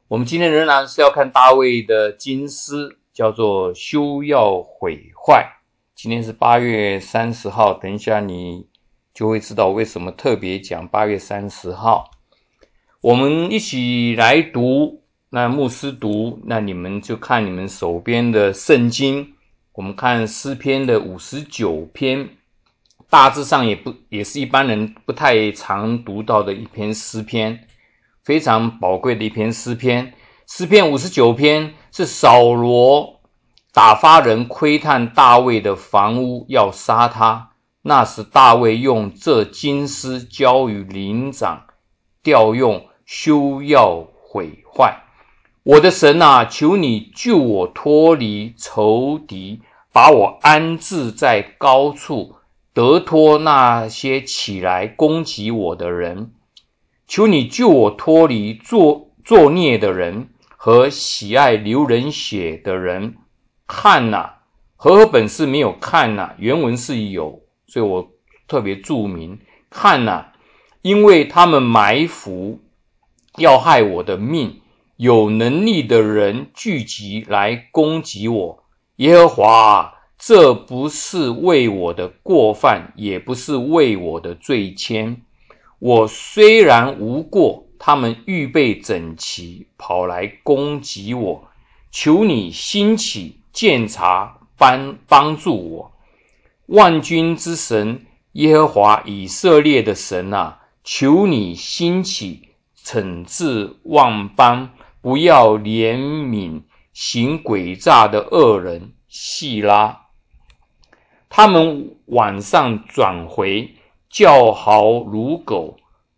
我们今天仍然是要看大卫的金诗，叫做休要毁坏。今天是8月30号，等一下你就会知道为什么特别讲8月30号。我们一起来读，那牧师读，那你们就看你们手边的圣经。我们看诗篇的59篇，大致上也是一般人不太常读到的一篇诗篇，非常宝贵的一篇诗篇。诗篇59篇是扫罗打发人窥探大卫的房屋，要杀他。那时大卫用这经诗交于灵长，调用休要毁坏。我的神啊，求你救我脱离仇敌，把我安置在高处，得脱那些起来攻击我的人。求你救我脱离作孽的人和喜爱流人血的人。看哪，和本是没有看哪，原文是有，所以我特别注明看哪，因为他们埋伏要害我的命，有能力的人聚集来攻击我。耶和华啊，这不是为我的过犯，也不是为我的罪愆。我虽然无过，他们预备整齐，跑来攻击我。求你兴起鉴察，帮助我。万军之神耶和华以色列的神啊，求你兴起惩治万邦，不要怜悯行诡诈的恶人细拉。他们晚上转回，叫嚎如狗，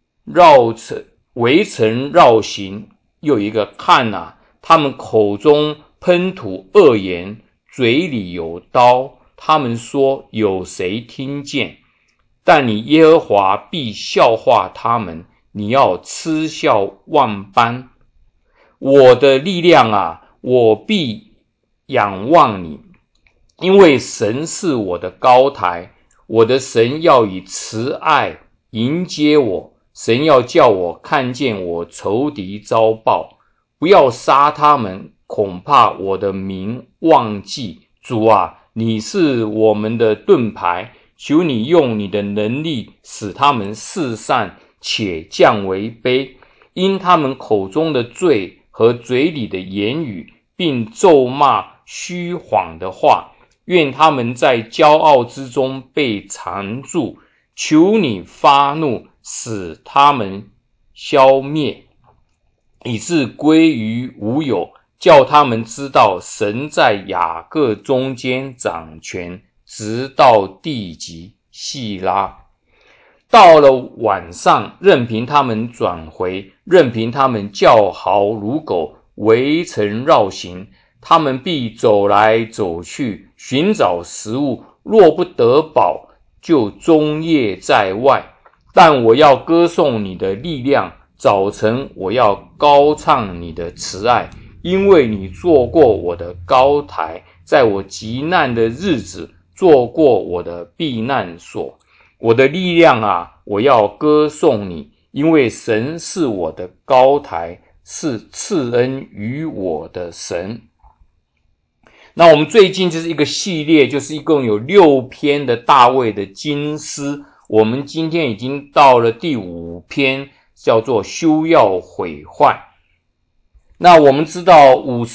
围城绕行。又一个看啊，他们口中喷吐恶言，嘴里有刀。他们说，有谁听见？但你耶和华必笑话他们，你要嗤笑万般。我的力量啊，我必仰望你，因为神是我的高台。我的神要以慈爱迎接我，神要叫我看见我仇敌遭报，不要杀他们，恐怕我的名忘记。主啊，你是我们的盾牌，求你用你的能力使他们四散，且降为卑，因他们口中的罪和嘴里的言语，并咒骂虚谎的话，愿他们在骄傲之中被缠住。求你发怒，使他们消灭，以致归于无有，叫他们知道神在雅各中间掌权，直到地极。细拉。到了晚上，任凭他们转回，任凭他们叫嚎如狗，围城绕行。他们必走来走去，寻找食物，若不得饱，就终夜在外。但我要歌颂你的力量，早晨我要高唱你的慈爱，因为你做过我的高台，在我急难的日子做过我的避难所。我的力量啊，我要歌颂你，因为神是我的高台，是赐恩于我的神。那我们最近就是一个系列，就是一共有6篇的大卫的金诗，我们今天已经到了第5篇，叫做休要毁坏。那我们知道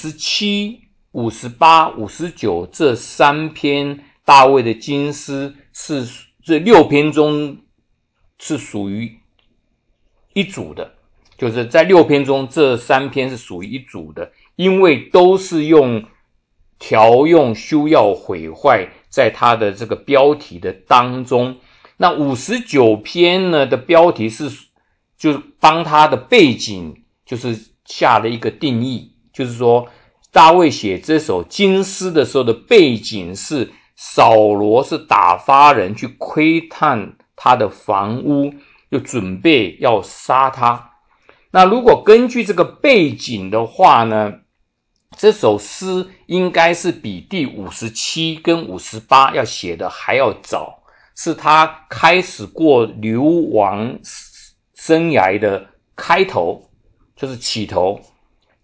57、58、59这3篇大卫的金诗是这6篇中是属于一组的，就是在6篇中这3篇是属于一组的，因为都是调用休要毁坏在它的这个标题的当中。那59篇呢的标题就是帮它的背景就是下了一个定义，就是说大卫写这首金诗的时候的背景是扫罗是打发人去窥探他的房屋，就准备要杀他。那如果根据这个背景的话呢，这首诗应该是比第57跟58要写的还要早，是他开始过流亡生涯的开头，就是起头。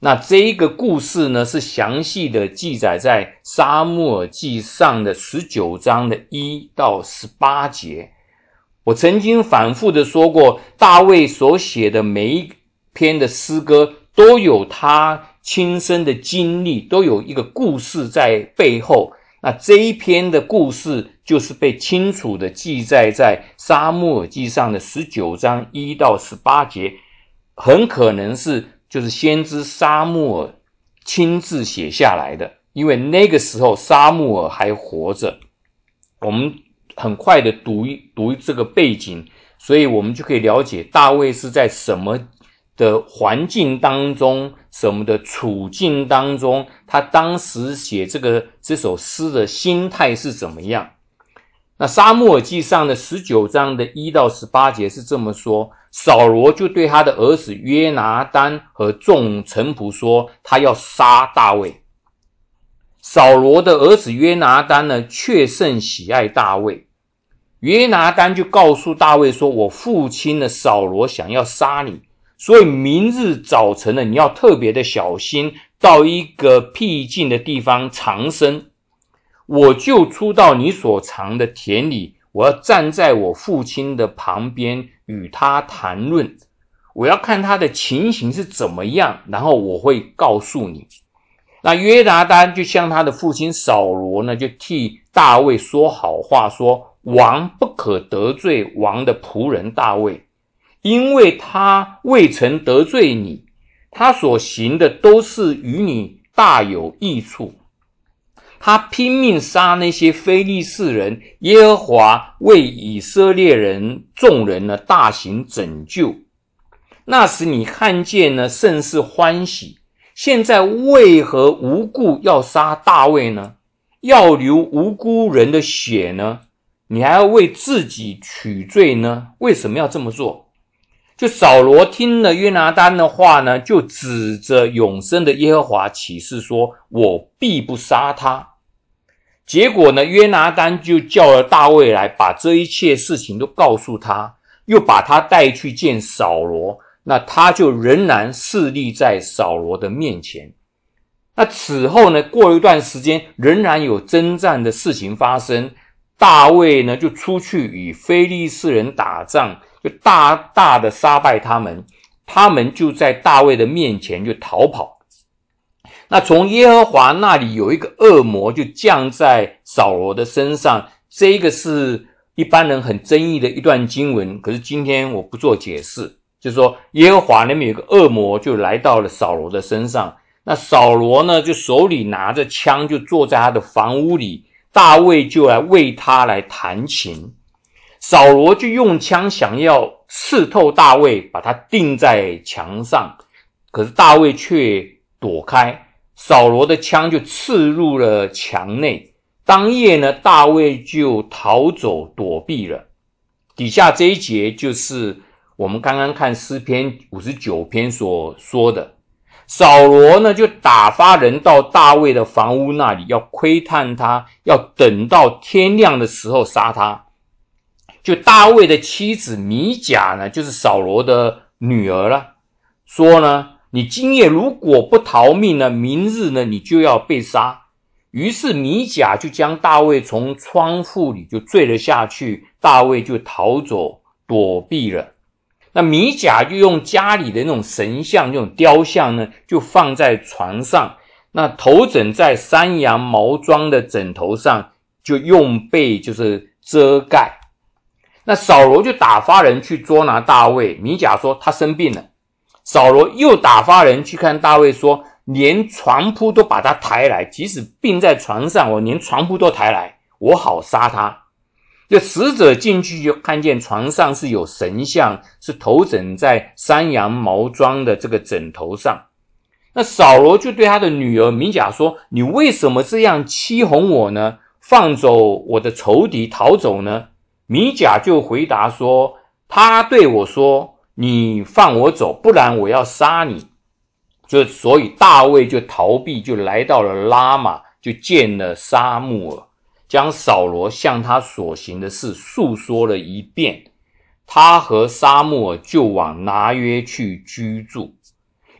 那这一个故事呢，是详细的记载在撒母耳记上的19章的1到18节。我曾经反复的说过，大卫所写的每一篇的诗歌都有他亲身的经历，都有一个故事在背后。那这一篇的故事就是被清楚的记载在撒母耳记上的19章1到18节，很可能是就是先知撒母耳亲自写下来的，因为那个时候撒母耳还活着。我们很快的读这个背景，所以我们就可以了解大卫是在什么的环境当中，什么的处境当中，他当时写这首诗的心态是怎么样。那撒母耳记上的19章的1到18节是这么说，扫罗就对他的儿子约拿单和众臣仆说，他要杀大卫。扫罗的儿子约拿单呢，却甚喜爱大卫。约拿单就告诉大卫说，我父亲的扫罗想要杀你，所以明日早晨呢，你要特别的小心，到一个僻静的地方藏身。我就出到你所藏的田里，我要站在我父亲的旁边与他谈论，我要看他的情形是怎么样，然后我会告诉你。那约拿单就向他的父亲扫罗呢，就替大卫说好话，说王不可得罪王的仆人大卫，因为他未曾得罪你，他所行的都是与你大有益处。他拼命杀那些非利士人，耶和华为以色列人众人呢大行拯救。那时你看见呢，甚是欢喜。现在为何无故要杀大卫呢？要流无辜人的血呢？你还要为自己取罪呢？为什么要这么做？就扫罗听了约拿单的话呢，就指着永生的耶和华起誓说，我必不杀他。结果呢，约拿单就叫了大卫来，把这一切事情都告诉他，又把他带去见扫罗，那他就仍然侍立在扫罗的面前。那此后呢，过了一段时间，仍然有征战的事情发生，大卫呢就出去与非利士人打仗，就大大的杀败他们，他们就在大卫的面前就逃跑。那从耶和华那里有一个恶魔就降在扫罗的身上，这个是一般人很争议的一段经文，可是今天我不做解释，就是说耶和华那边有一个恶魔就来到了扫罗的身上，那扫罗呢就手里拿着枪，就坐在他的房屋里，大卫就来为他来弹琴。扫罗就用枪想要刺透大卫，把他钉在墙上，可是大卫却躲开，扫罗的枪就刺入了墙内。当夜呢，大卫就逃走躲避了。底下这一节就是我们刚刚看诗篇59篇所说的，扫罗呢就打发人到大卫的房屋那里，要窥探他，要等到天亮的时候杀他。就大卫的妻子米甲呢，就是扫罗的女儿了，说呢，你今夜如果不逃命呢，明日呢你就要被杀。于是米甲就将大卫从窗户里就坠了下去，大卫就逃走躲避了。那米甲就用家里的那种神像，那种雕像呢，就放在床上，那头枕在山羊毛装的枕头上，就用被就是遮盖。那扫罗就打发人去捉拿大卫，米甲说他生病了。扫罗又打发人去看大卫，说连床铺都把他抬来，即使病在床上，我连床铺都抬来，我好杀他。就使者进去就看见床上是有神像，是头枕在山羊毛装的这个枕头上。那扫罗就对他的女儿米甲说，你为什么这样欺哄我呢？放走我的仇敌逃走呢？米甲就回答说，他对我说，你放我走，不然我要杀你。所以大卫就逃避，就来到了拉玛，就见了撒母耳，将扫罗向他所行的事述说了一遍。他和撒母耳就往拿约去居住。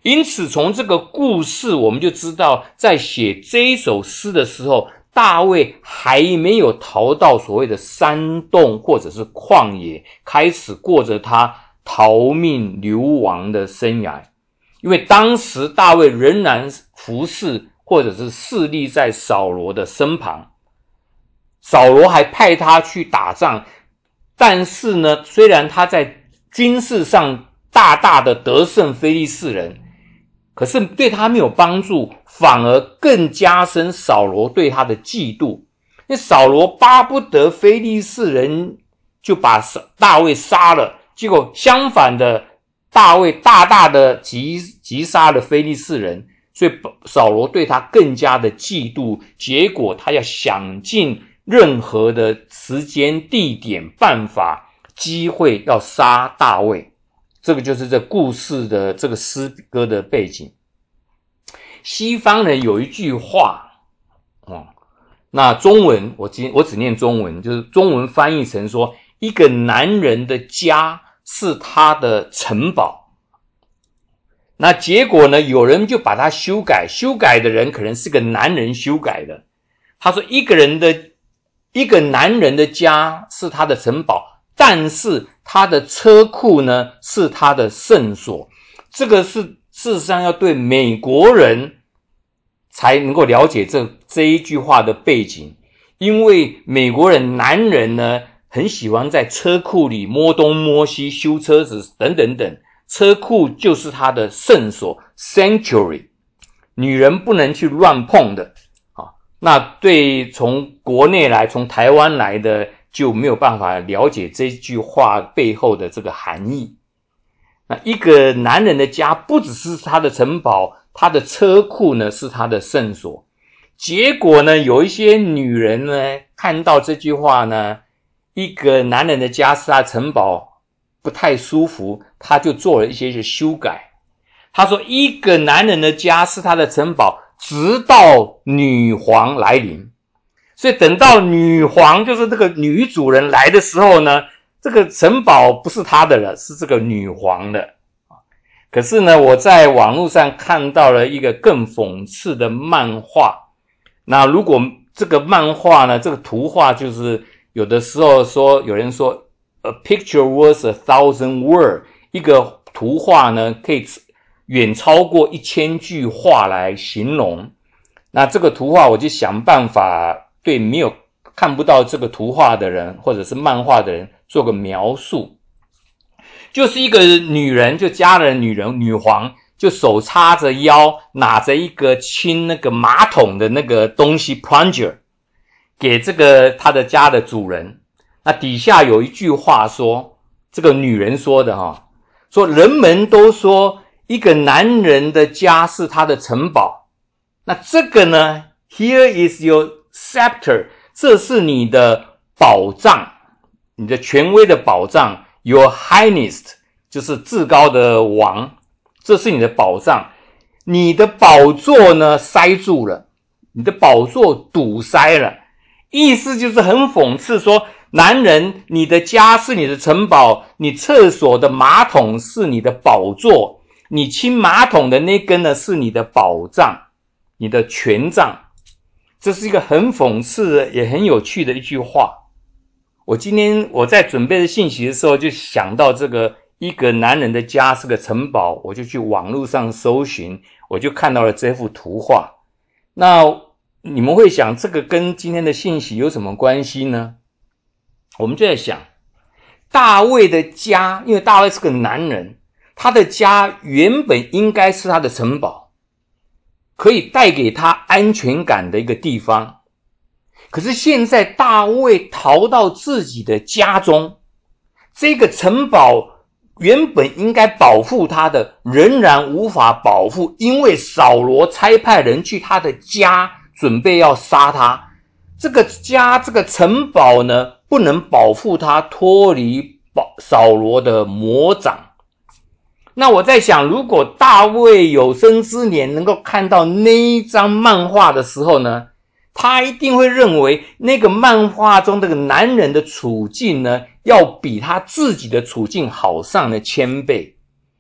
因此从这个故事我们就知道，在写这一首诗的时候，大卫还没有逃到所谓的山洞或者是旷野，开始过着他逃命流亡的生涯。因为当时大卫仍然服侍或者是侍立在扫罗的身旁，扫罗还派他去打仗，但是呢，虽然他在军事上大大的得胜非利士人，可是对他没有帮助，反而更加深扫罗对他的嫉妒。因为扫罗巴不得非利士人就把大卫杀了，结果相反的，大卫大大的击杀了非利士人，所以扫罗对他更加的嫉妒，结果他要想尽任何的时间、地点、办法、机会要杀大卫。这个就是这故事的这个诗歌的背景。西方人有一句话，那中文我只念中文，就是中文翻译成说，一个男人的家是他的城堡。那结果呢，有人就把它修改的人可能是个男人修改的。他说一个男人的家是他的城堡，但是他的车库呢是他的圣所。这个是事实上要对美国人才能够了解这一句话的背景，因为美国人男人呢很喜欢在车库里摸东摸西，修车子等等等，车库就是他的圣所 sanctuary， 女人不能去乱碰的。那对从国内来从台湾来的就没有办法了解这句话背后的这个含义。那一个男人的家不只是他的城堡，他的车库呢是他的圣所。结果呢，有一些女人呢看到这句话呢，一个男人的家是他的城堡，不太舒服，他就做了一些修改。他说一个男人的家是他的城堡，直到女皇来临。所以等到女皇就是这个女主人来的时候呢，这个城堡不是她的了，是这个女皇的。可是呢，我在网络上看到了一个更讽刺的漫画。那如果这个漫画呢，这个图画就是有的时候说，有人说 a picture worth 1,000 word， 一个图画呢可以远超过1000句话来形容。那这个图画我就想办法对看不到这个图画的人或者是漫画的人做个描述。就是一个女人，就家人女皇，就手叉着腰，拿着一个清那个马桶的那个东西 plunger 给这个她的家的主人。那底下有一句话说，这个女人说的说人们都说一个男人的家是他的城堡，那这个呢 here is your scepter， 这是你的宝藏，你的权威的宝藏， your highness 就是至高的王，这是你的宝藏。你的宝座呢塞住了，你的宝座堵塞了，意思就是很讽刺说，男人你的家是你的城堡，你厕所的马桶是你的宝座，你清马桶的那根呢是你的宝藏，你的权杖。这是一个很讽刺的也很有趣的一句话。今天我在准备的信息的时候就想到这个一个男人的家是个城堡，我就去网络上搜寻，我就看到了这幅图画。那你们会想这个跟今天的信息有什么关系呢？我们就在想大卫的家，因为大卫是个男人，他的家原本应该是他的城堡，可以带给他安全感的一个地方。可是现在大卫逃到自己的家中，这个城堡原本应该保护他的，仍然无法保护，因为扫罗差派人去他的家准备要杀他。这个家这个城堡呢不能保护他脱离扫罗的魔掌。那我在想，如果大卫有生之年能够看到那一张漫画的时候呢，他一定会认为那个漫画中这个男人的处境呢要比他自己的处境好上了1000倍。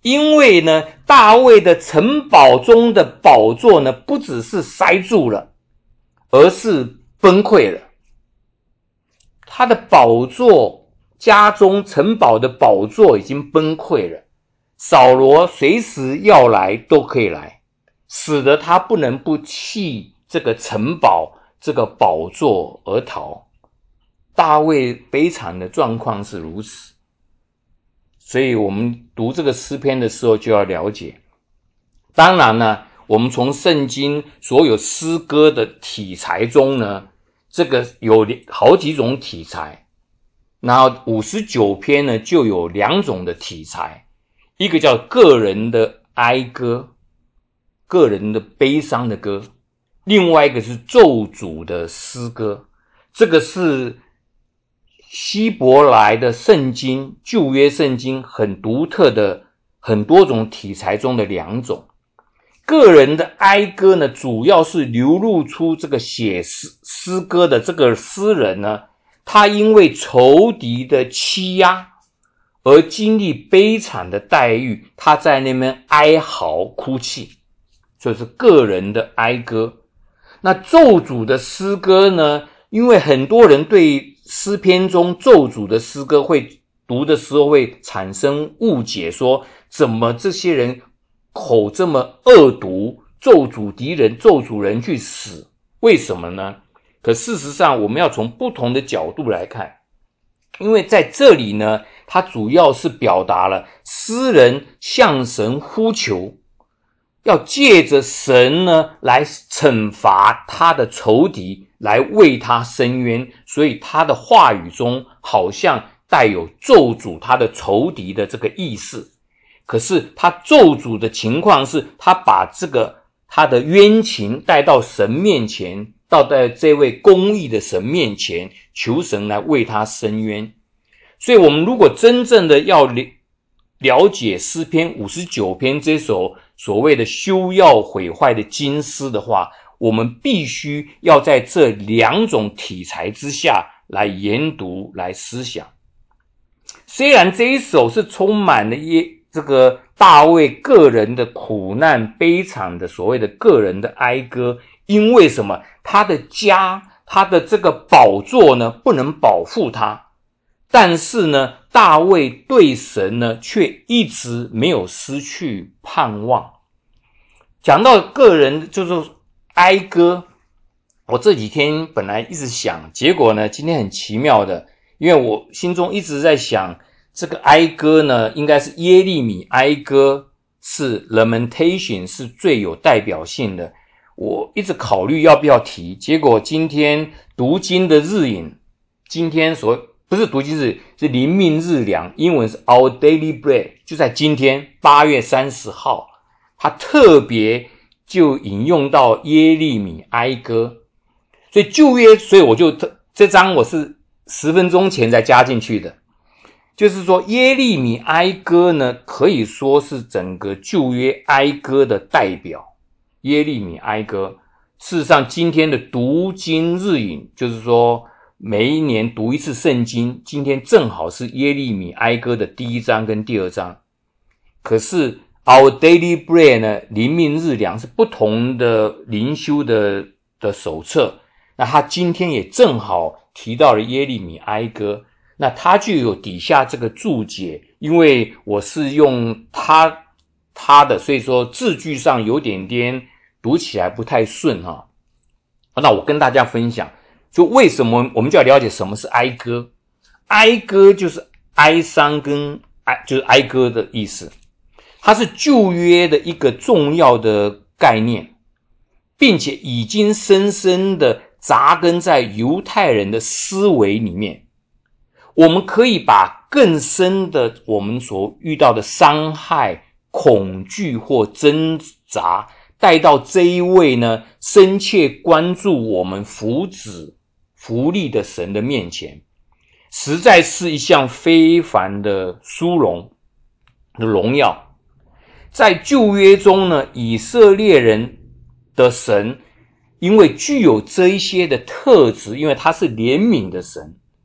因为呢，大卫的城堡中的宝座呢，不只是塞住了，而是崩溃了。他的宝座，家中城堡的宝座已经崩溃了，扫罗随时要来都可以来，使得他不能不弃这个城堡这个宝座而逃。大卫悲惨的状况是如此，所以我们读这个诗篇的时候就要了解。当然呢，我们从圣经所有诗歌的题材中呢，这个有好几种题材，然后59篇呢就有2种的题材，一个叫个人的哀歌，个人的悲伤的歌，另外一个是咒诅的诗歌。这个是希伯来的圣经，旧约圣经很独特的很多种题材中的2种。个人的哀歌呢，主要是流露出这个写诗歌的这个诗人呢，他因为仇敌的欺压而经历悲惨的待遇，他在那边哀嚎哭泣，所以是个人的哀歌。那咒诅的诗歌呢，因为很多人对诗篇中咒诅的诗歌会读的时候会产生误解，说怎么这些人口这么恶毒，咒诅敌人，咒诅人去死，为什么呢？可事实上我们要从不同的角度来看，因为在这里呢，它主要是表达了诗人向神呼求，要借着神呢来惩罚他的仇敌，来为他伸冤，所以他的话语中好像带有咒诅他的仇敌的这个意思。可是他咒诅的情况是，他把他的冤情带到神面前，到这位公义的神面前，求神来为他伸冤。所以我们如果真正的要了解诗篇59篇这首所谓的休要毁坏的经诗的话，我们必须要在这2种题材之下来研读来思想。虽然这一首是充满了这个大卫个人的苦难悲惨的所谓的个人的哀歌，因为什么？他的家，他的这个宝座呢不能保护他，但是呢大卫对神呢却一直没有失去盼望。讲到个人就是哀歌，我这几天本来一直想，结果呢今天很奇妙的，因为我心中一直在想，这个哀歌呢应该是耶利米哀歌，是 Lamentation 是最有代表性的，我一直考虑要不要提，结果今天读经的日引，今天不是读经日，是灵命日粮，英文是 Our Daily Bread， 就在今天8月30号，他特别就引用到耶利米哀歌，所以旧约，所以我就这章我是10分钟前才加进去的，就是说耶利米哀歌呢可以说是整个旧约哀歌的代表。耶利米哀歌事实上今天的读经日引，就是说每一年读一次圣经，今天正好是耶利米哀歌的第1章跟第2章。可是 Our Daily Bread 呢，灵命日粮是不同的灵修的手册，那他今天也正好提到了耶利米哀歌，那他就有底下这个注解，因为我是用他的，所以说字句上有点读起来不太顺哈。那我跟大家分享，就为什么我们就要了解什么是哀歌。哀歌就是哀伤跟就是哀歌的意思，它是旧约的一个重要的概念，并且已经深深的扎根在犹太人的思维里面。我们可以把更深的我们所遇到的伤害、恐惧或挣扎带到这一位呢深切关注我们福祉福利的神的面前，实在是一项非凡的殊荣的荣耀。在旧约中呢，以色列人的神因为具有这一些的特质，因为他是怜悯的神，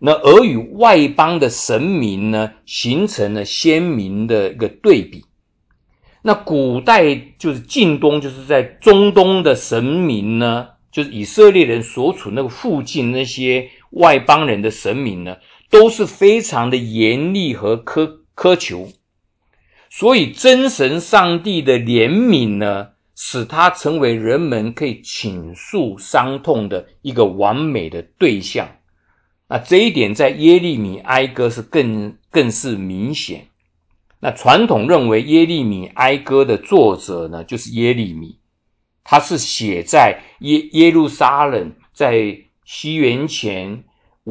那而与外邦的神明呢，形成了鲜明的一个对比。那古代就是近东，就是在中东的神明呢，就是以色列人所处那个附近那些外邦人的神明呢，都是非常的严厉和苛求。所以真神上帝的怜悯呢，使他成为人们可以倾诉伤痛的一个完美的对象。那这一点在耶利米哀歌是更是明显。那传统认为耶利米哀歌的作者呢，就是耶利米，他是写在耶路撒冷在西元前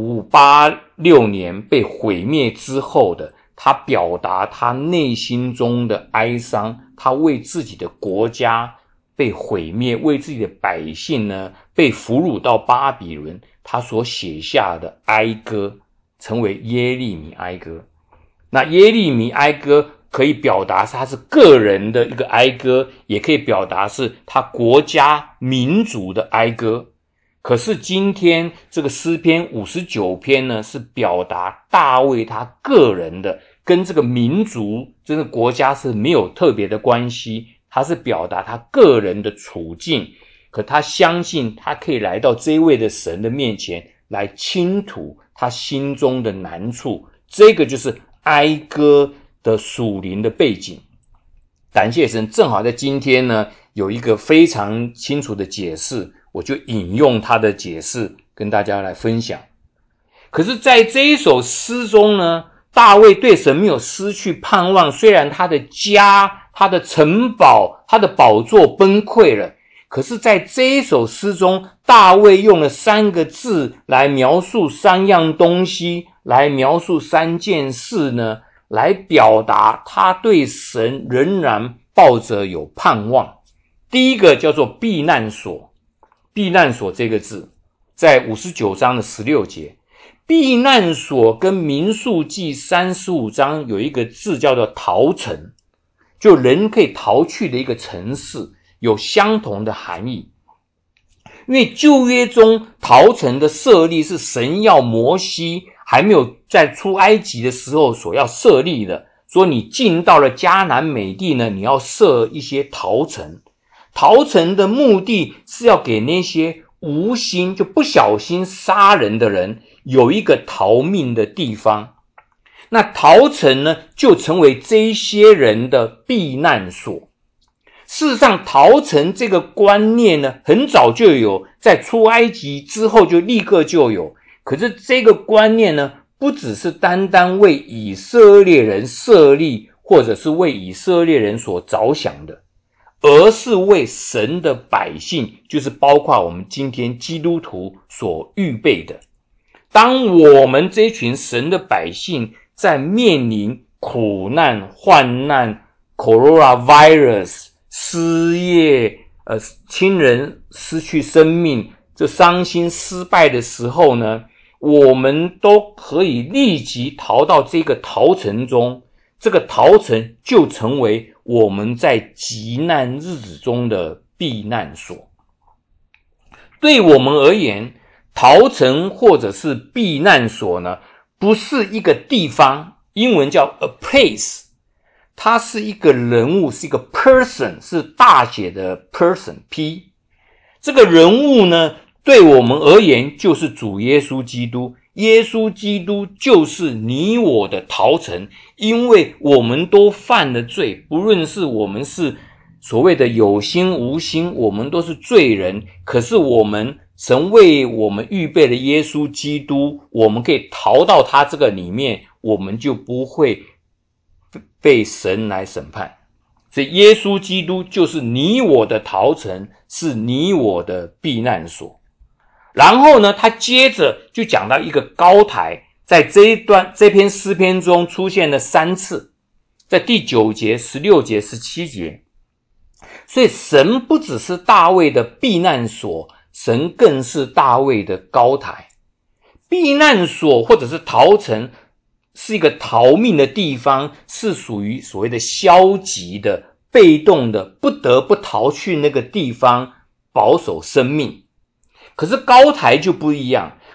586年被毁灭之后的，他表达他内心中的哀伤，他为自己的国家被毁灭，为自己的百姓呢被俘虏到巴比伦，他所写下的哀歌成为耶利米哀歌。那耶利米哀歌可以表达他是个人的一个哀歌，也可以表达是他国家民族的哀歌。可是今天这个诗篇59篇呢，是表达大卫他个人的，跟这个民族这个国家是没有特别的关系，他是表达他个人的处境，可他相信他可以来到这位的神的面前来倾吐他心中的难处。这个就是哀歌的属灵的背景。感谢神，正好在今天呢有一个非常清楚的解释，我就引用他的解释跟大家来分享。可是在这一首诗中呢，大卫对神没有失去盼望，虽然他的家、他的城堡、他的宝座崩溃了，可是在这一首诗中，大卫用了3个字来描述3样东西，来描述3件事呢，来表达他对神仍然抱着有盼望。第一个叫做避难所，避难所这个字在59章的16节。避难所跟民数记35章有一个字叫做逃城，就人可以逃去的一个城市，有相同的含义。因为旧约中逃城的设立是神要摩西还没有在出埃及的时候所要设立的，说你进到了迦南美地呢，你要设一些逃城。逃城的目的是要给那些无心就不小心杀人的人有一个逃命的地方。那逃城呢，就成为这些人的避难所。事实上，逃城这个观念呢，很早就有，在出埃及之后就立刻就有。可是这个观念呢，不只是单单为以色列人设立，或者是为以色列人所着想的，而是为神的百姓，就是包括我们今天基督徒所预备的。当我们这群神的百姓在面临苦难、患难、coronavirus、失业、亲人失去生命，这伤心失败的时候呢，我们都可以立即逃到这个逃城中，这个逃城就成为我们在急难日子中的避难所。对我们而言，逃城或者是避难所呢，不是一个地方，英文叫 a place， 它是一个人物，是一个 person， 是大写的 person P。 这个人物呢，对我们而言就是主耶稣基督。耶稣基督就是你我的逃城，因为我们都犯了罪，不论是我们是所谓的有心无心，我们都是罪人。可是神为我们预备了耶稣基督，我们可以逃到他这个里面，我们就不会被神来审判。所以耶稣基督就是你我的逃城，是你我的避难所。然后呢，他接着就讲到一个高台，在这篇诗篇中出现了3次，在第9节、16节、17节。所以神不只是大卫的避难所，神更是大卫的高台。避难所或者是逃城是一个逃命的地方，是属于所谓的消极的、被动的，不得不逃去那个地方保守生命。可是高台就不一样，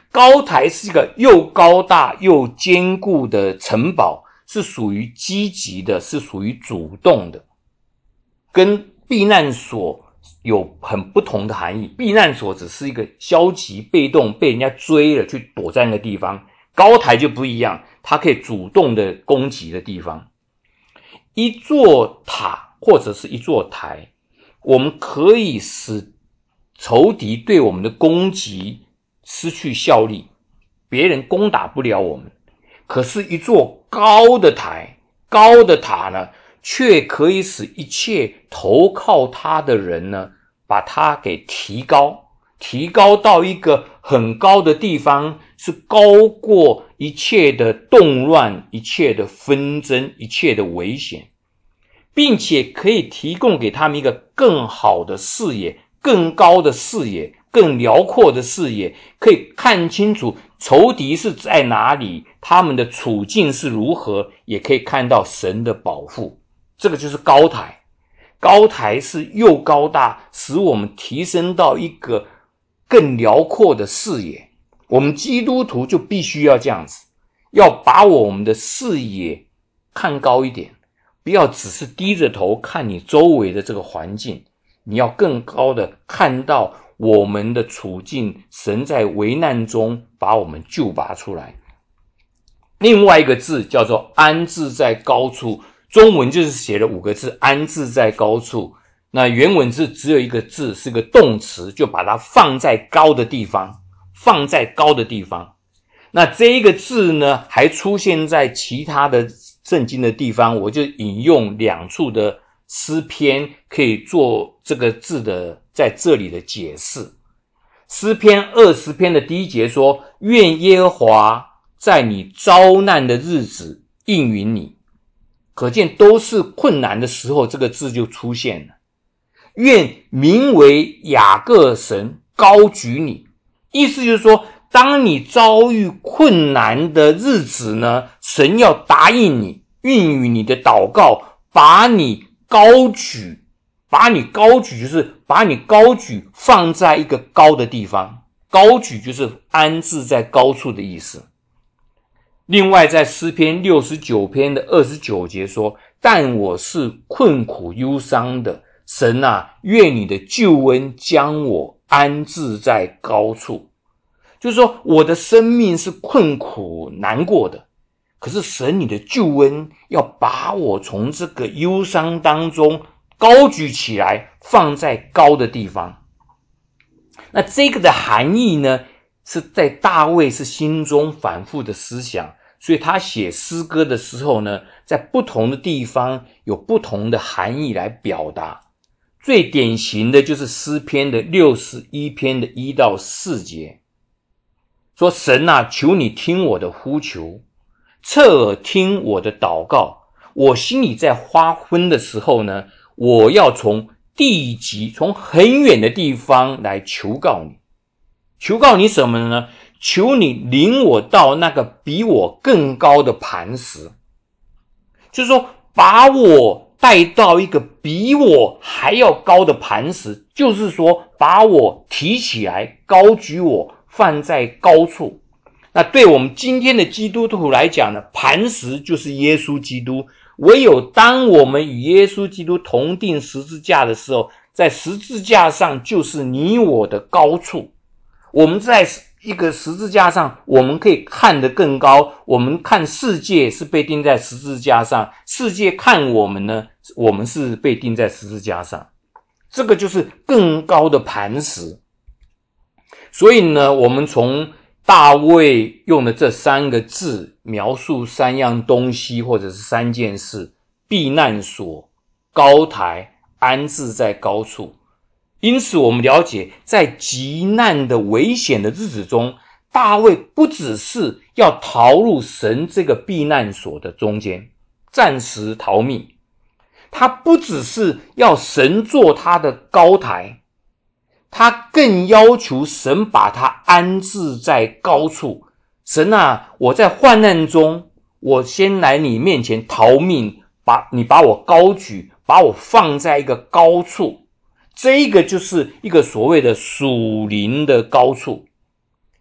高台是一个又高大又坚固的城堡，是属于积极的，是属于主动的，跟避难所有很不同的含义。避难所只是一个消极被动，被人家追了去躲在那个地方，高台就不一样，它可以主动的攻击的地方。一座塔或者是一座台，我们可以使仇敌对我们的攻击失去效力，别人攻打不了我们。可是一座高的台，高的塔呢，却可以使一切投靠它的人呢，把它给提高到一个很高的地方，是高过一切的动乱，一切的纷争，一切的危险，并且可以提供给他们一个更好的视野，更高的视野，更辽阔的视野，可以看清楚仇敌是在哪里，他们的处境是如何，也可以看到神的保护。这个就是高台。高台是又高大，使我们提升到一个更辽阔的视野。我们基督徒就必须要这样子，要把我们的视野看高一点，不要只是低着头看你周围的这个环境，你要更高的看到我们的处境，神在危难中把我们救拔出来。另外一个字叫做安置在高处，中文就是写了5个字，安置在高处。那原文字只有一个字，是个动词，就把它放在高的地方，放在高的地方。那这一个字呢，还出现在其他的圣经的地方，我就引用2处的诗篇，可以做这个字的在这里的解释。诗篇20篇的第1节说，愿耶和华在你遭难的日子应允你。可见都是困难的时候，这个字就出现了。愿名为雅各神高举你，意思就是说，当你遭遇困难的日子呢，神要答应你，应允你的祷告，把你高举，就是把你高举放在一个高的地方，高举就是安置在高处的意思。另外在诗篇69篇的29节说，但我是困苦忧伤的，神啊，愿你的救恩将我安置在高处。就是说，我的生命是困苦难过的，可是神你的救恩要把我从这个忧伤当中高举起来，放在高的地方。那这个的含义呢，是在大卫是心中反复的思想，所以他写诗歌的时候呢，在不同的地方有不同的含义来表达。最典型的就是诗篇的61篇的1到4节，说神啊，求你听我的呼求，侧耳听我的祷告。我心里在发昏的时候呢，我要从地极，从很远的地方来求告你。求告你什么呢？求你领我到那个比我更高的磐石，就是说把我带到一个比我还要高的磐石，就是说把我提起来，高举我，放在高处。那对我们今天的基督徒来讲呢，磐石就是耶稣基督。唯有当我们与耶稣基督同定十字架的时候，在十字架上就是你我的高处。我们在一个十字架上，我们可以看得更高，我们看世界是被钉在十字架上，世界看我们呢，我们是被钉在十字架上。这个就是更高的磐石。所以呢，我们从大卫用的这3个字描述3样东西，或者是3件事：避难所、高台、安置在高处。因此我们了解，在极难的危险的日子中，大卫不只是要逃入神这个避难所的中间，暂时逃命，他不只是要神做他的高台，他更要求神把他安置在高处。神啊，我在患难中，我先来你面前逃命，你把我高举，把我放在一个高处。这个就是一个所谓的属灵的高处。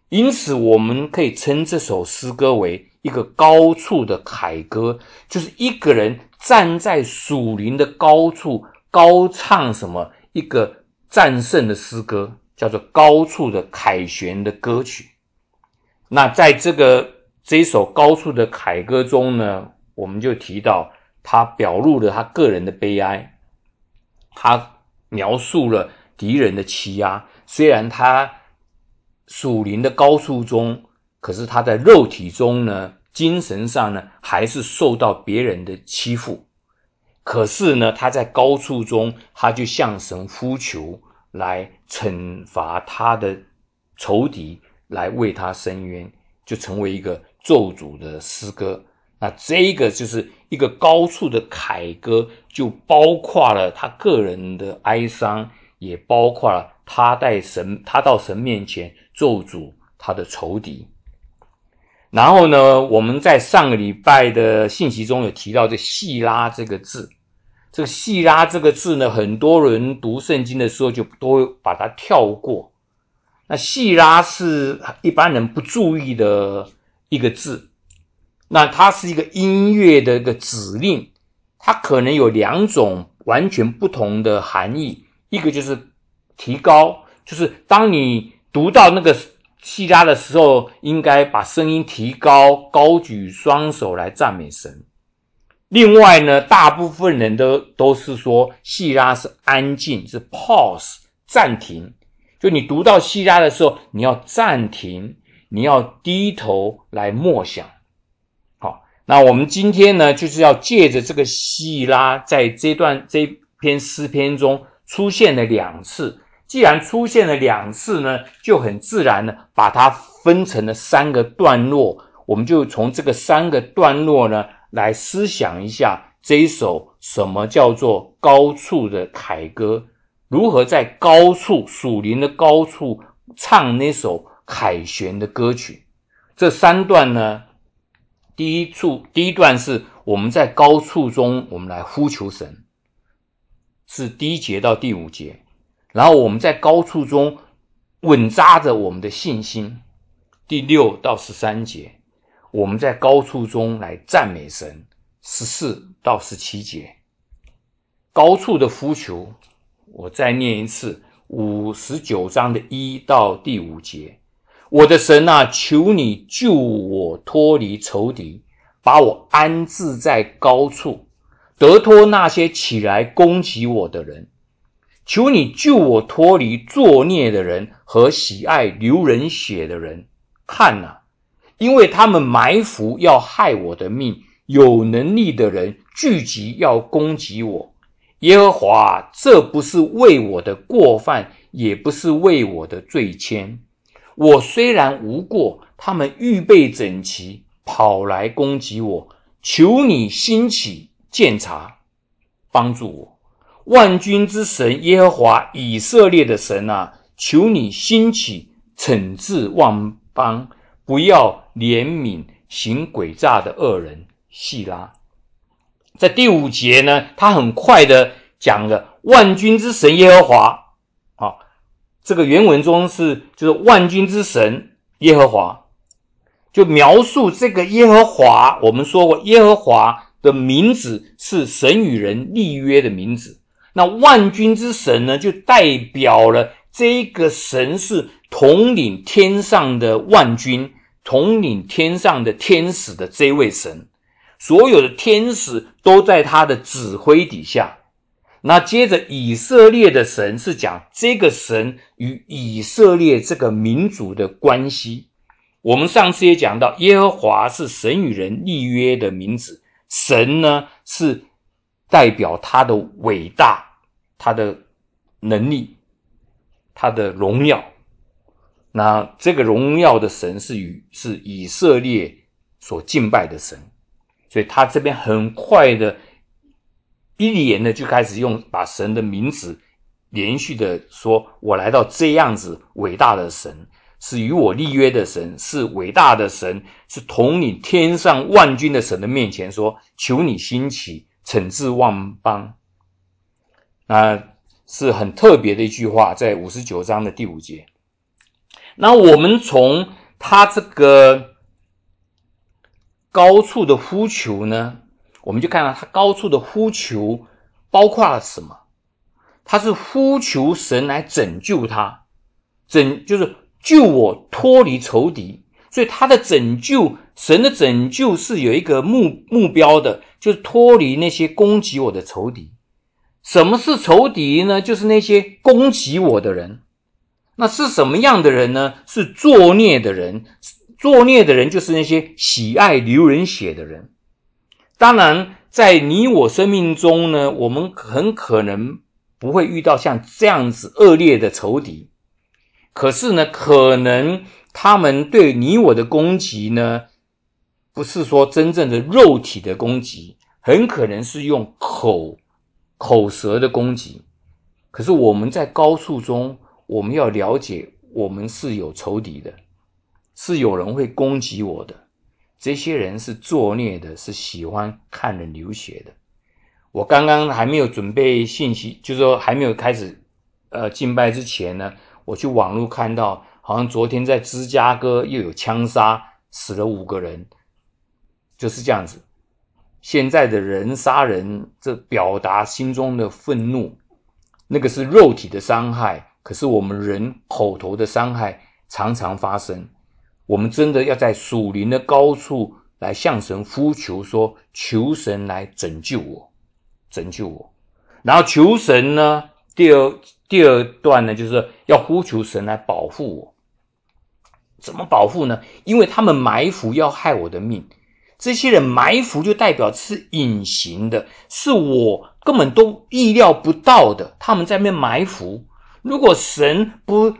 因此我们可以称这首诗歌为一个高处的凯歌，就是一个人站在属灵的高处高唱什么一个战胜的诗歌，叫做高处的凯旋的歌曲。那在这一首高处的凯歌中呢，我们就提到他表露了他个人的悲哀，他描述了敌人的欺压，虽然他属灵的高处中，可是他在肉体中呢，精神上呢，还是受到别人的欺负。可是呢，他在高处中，他就向神呼求，来惩罚他的仇敌，来为他伸冤，就成为一个咒诅的诗歌。那这个就是一个高处的凯歌，就包括了他个人的哀伤，也包括了他到神面前咒诅他的仇敌。然后呢，我们在上个礼拜的信息中有提到这细拉这个字，这个细拉这个字呢，很多人读圣经的时候就都把它跳过。那细拉是一般人不注意的一个字，那它是一个音乐的一个指令，它可能有两种完全不同的含义。一个就是提高，就是当你读到那个细拉的时候，应该把声音提高，高举双手来赞美神。另外呢，大部分人都是说细拉是安静，是 pause 暂停，就你读到细拉的时候，你要暂停，你要低头来默想。好，那我们今天呢，就是要借着这个细拉，在这篇诗篇中出现了2次。既然出现了2次呢，就很自然的把它分成了3个段落。我们就从这个3个段落呢，来思想一下这一首什么叫做高处的凯歌，如何在高处属灵的高处唱那首凯旋的歌曲。这3段呢，第一段是我们在高处中我们来呼求神，是第1节到第5节，然后我们在高处中稳扎着我们的信心，第6到13节，我们在高处中来赞美神，14到17节。高处的呼求，我再念一次，59章的1到第5节。我的神啊，求你救我脱离仇敌，把我安置在高处，得脱那些起来攻击我的人。求你救我脱离作孽的人和喜爱流人血的人。看啊，因为他们埋伏要害我的命，有能力的人聚集要攻击我。耶和华，这不是为我的过犯，也不是为我的罪愆。我虽然无过，他们预备整齐，跑来攻击我。求你兴起鉴察，帮助我。万军之神耶和华，以色列的神啊，求你兴起惩治万邦，不要怜悯行诡诈的恶人。细拉。在第5节呢，他很快的讲了万军之神耶和华。好，这个原文中就是万军之神耶和华，就描述这个耶和华。我们说过，耶和华的名字是神与人立约的名字。那万军之神呢，就代表了这个神是统领天上的万军，统领天上的天使的这位神。所有的天使都在他的指挥底下。那接着以色列的神是讲这个神与以色列这个民族的关系。我们上次也讲到，耶和华是神与人立约的名字，神呢是代表他的伟大，他的能力，他的荣耀。那这个荣耀的神是以色列所敬拜的神，所以他这边很快的一连的就开始把神的名字连续的说，我来到这样子伟大的神，是与我立约的神，是伟大的神，是统领天上万军的神的面前说，求你兴起惩治万邦。那是很特别的一句话，在59章的第5节。 那我们从他这个高处的呼求呢，我们就看到他高处的呼求包括了什么？他是呼求神来拯救他，就是救我脱离仇敌。所以他的拯救，神的拯救是有一个目标的，就是脱离那些攻击我的仇敌。什么是仇敌呢？就是那些攻击我的人。那是什么样的人呢？是作孽的人。作孽的人就是那些喜爱流人血的人。当然在你我生命中呢，我们很可能不会遇到像这样子恶劣的仇敌，可是呢，可能他们对你我的攻击呢，不是说真正的肉体的攻击，很可能是用口舌的攻击。可是我们在高处中，我们要了解，我们是有仇敌的，是有人会攻击我的。这些人是作孽的，是喜欢看人流血的。我刚刚还没有准备信息，就是说还没有开始敬拜之前呢，我去网络看到，好像昨天在芝加哥又有枪杀，死了5个人，就是这样子。现在的人杀人，这表达心中的愤怒，那个是肉体的伤害，可是我们人口头的伤害常常发生。我们真的要在属灵的高处来向神呼求，说求神来拯救我，拯救我。然后求神呢，第二段呢，就是要呼求神来保护我。怎么保护呢？因为他们埋伏要害我的命。这些人埋伏就代表是隐形的，是我根本都意料不到的，他们在那边埋伏。如果神不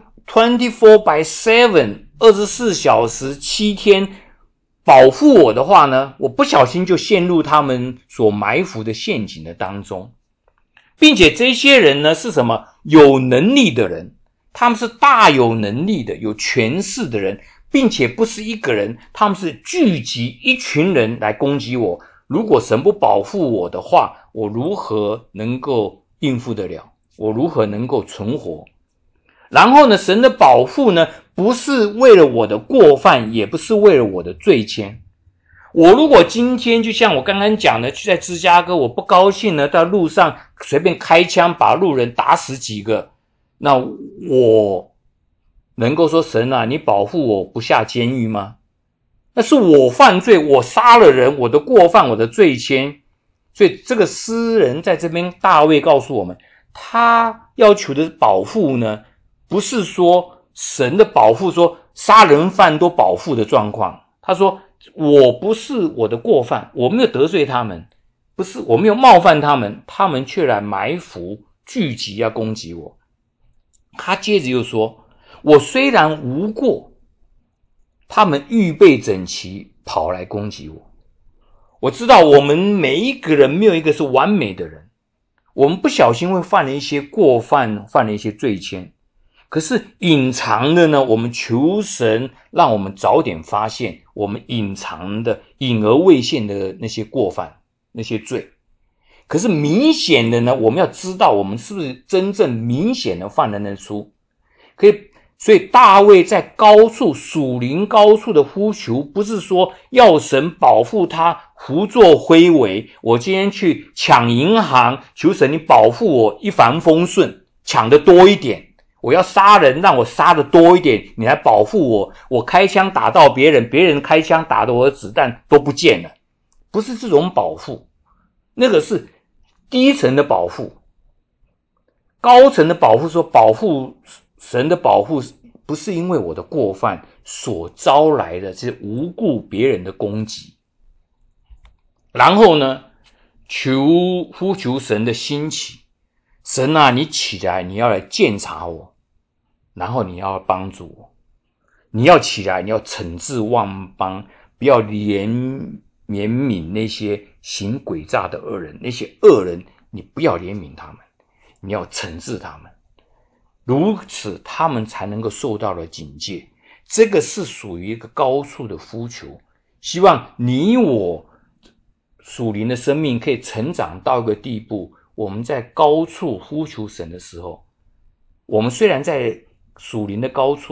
24/7 24小时7天保护我的话呢，我不小心就陷入他们所埋伏的陷阱的当中。并且这些人呢，是什么？有能力的人，他们是大有能力的，有权势的人，并且不是一个人，他们是聚集一群人来攻击我。如果神不保护我的话，我如何能够应付得了？我如何能够存活？然后呢，神的保护呢，不是为了我的过犯，也不是为了我的罪愆。我如果今天就像我刚刚讲的，去在芝加哥，我不高兴呢，到路上随便开枪把路人打死几个，那我能够说神啊，你保护我不下监狱吗？那是我犯罪，我杀了人，我的过犯，我的罪愆。所以这个诗人在这边，大卫告诉我们，他要求的保护呢，不是说神的保护，说杀人犯都保护的状况。他说我不是我的过犯，我没有得罪他们，不是我没有冒犯他们，他们却来埋伏聚集要攻击我。他接着又说，我虽然无过，他们预备整齐跑来攻击我。我知道我们每一个人没有一个是完美的人，我们不小心会犯了一些过犯，犯了一些罪愆。可是隐藏的呢，我们求神让我们早点发现我们隐藏的隐而未现的那些过犯，那些罪。可是明显的呢，我们要知道我们是不是真正明显的犯了那出。所以大卫在高处，属灵高处的呼求，不是说要神保护他胡作非为，我今天去抢银行，求神你保护我一帆风顺，抢得多一点。我要杀人，让我杀得多一点，你来保护我。我开枪打到别人，别人开枪打得我的子弹都不见了。不是这种保护，那个是低层的保护。高层的保护说，保护神的保护不是因为我的过犯所招来的是无故别人的攻击。然后呢，呼求神的兴起，神啊，你起来，你要来鉴察我，然后你要帮助我，你要起来，你要惩治万邦，不要怜悯那些行诡诈的恶人，那些恶人你不要怜悯他们，你要惩治他们，如此他们才能够受到了警戒。这个是属于一个高处的呼求，希望你我属灵的生命可以成长到一个地步，我们在高处呼求神的时候，我们虽然在属灵的高处，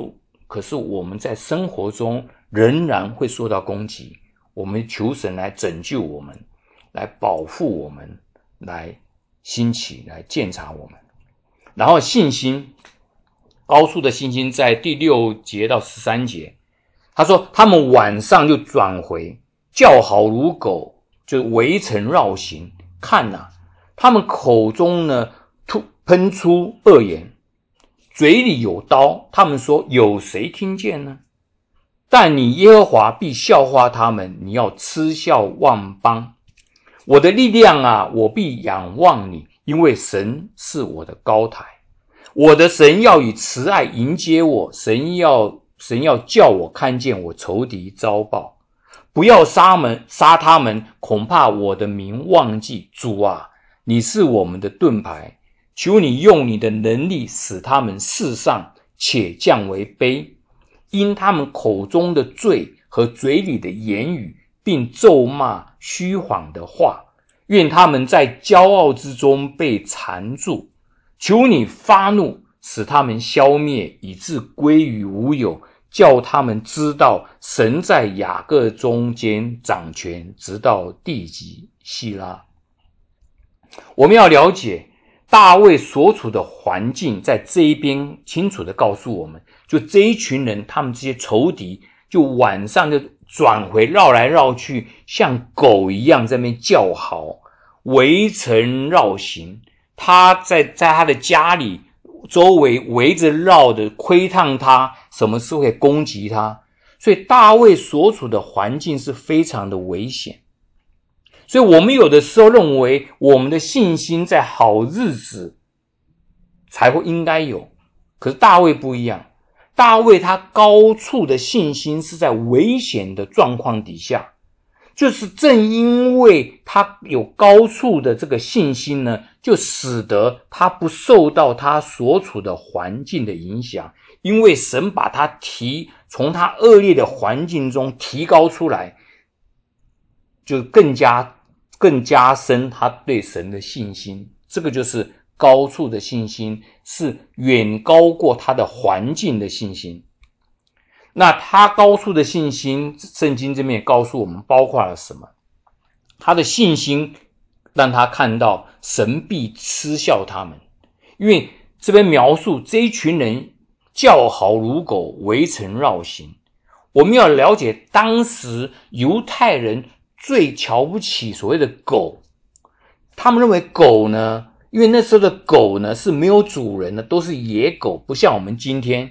可是我们在生活中仍然会受到攻击，我们求神来拯救我们，来保护我们，来兴起，来鉴察我们。然后信心，高处的信心在第6节到13节，他说他们晚上就转回，叫好如狗，就围城绕行。看啊，他们口中呢喷出恶言，嘴里有刀，他们说有谁听见呢？但你耶和华必笑话他们，你要嗤笑万邦。我的力量啊，我必仰望你，因为神是我的高台。我的神要以慈爱迎接我，神要叫我看见我仇敌遭报。不要杀他们，恐怕我的名忘记。主啊，你是我们的盾牌，求你用你的能力使他们世上且降为卑，因他们口中的罪和嘴里的言语，并咒骂虚谎的话，愿他们在骄傲之中被缠住。求你发怒，使他们消灭，以致归于无有，叫他们知道神在雅各中间掌权，直到地极希拉。我们要了解大卫所处的环境，在这一边清楚地告诉我们，就这一群人，他们这些仇敌就晚上就转回，绕来绕去，像狗一样在那边叫嚎，围城绕行。他在他的家里周围围着绕的窥探他，什么事会攻击他。所以大卫所处的环境是非常的危险。所以我们有的时候认为我们的信心在好日子才会应该有，可是大卫不一样，大卫他高处的信心是在危险的状况底下，就是正因为他有高处的这个信心呢，就使得他不受到他所处的环境的影响，因为神把他从他恶劣的环境中提高出来，就更加深他对神的信心。这个就是高处的信心，是远高过他的环境的信心。那他高处的信心，圣经这边也告诉我们包括了什么？他的信心让他看到神必嗤笑他们，因为这边描述这一群人叫好如狗，围城绕行。我们要了解当时犹太人最瞧不起所谓的狗，他们认为狗呢，因为那时候的狗呢是没有主人的，都是野狗，不像我们今天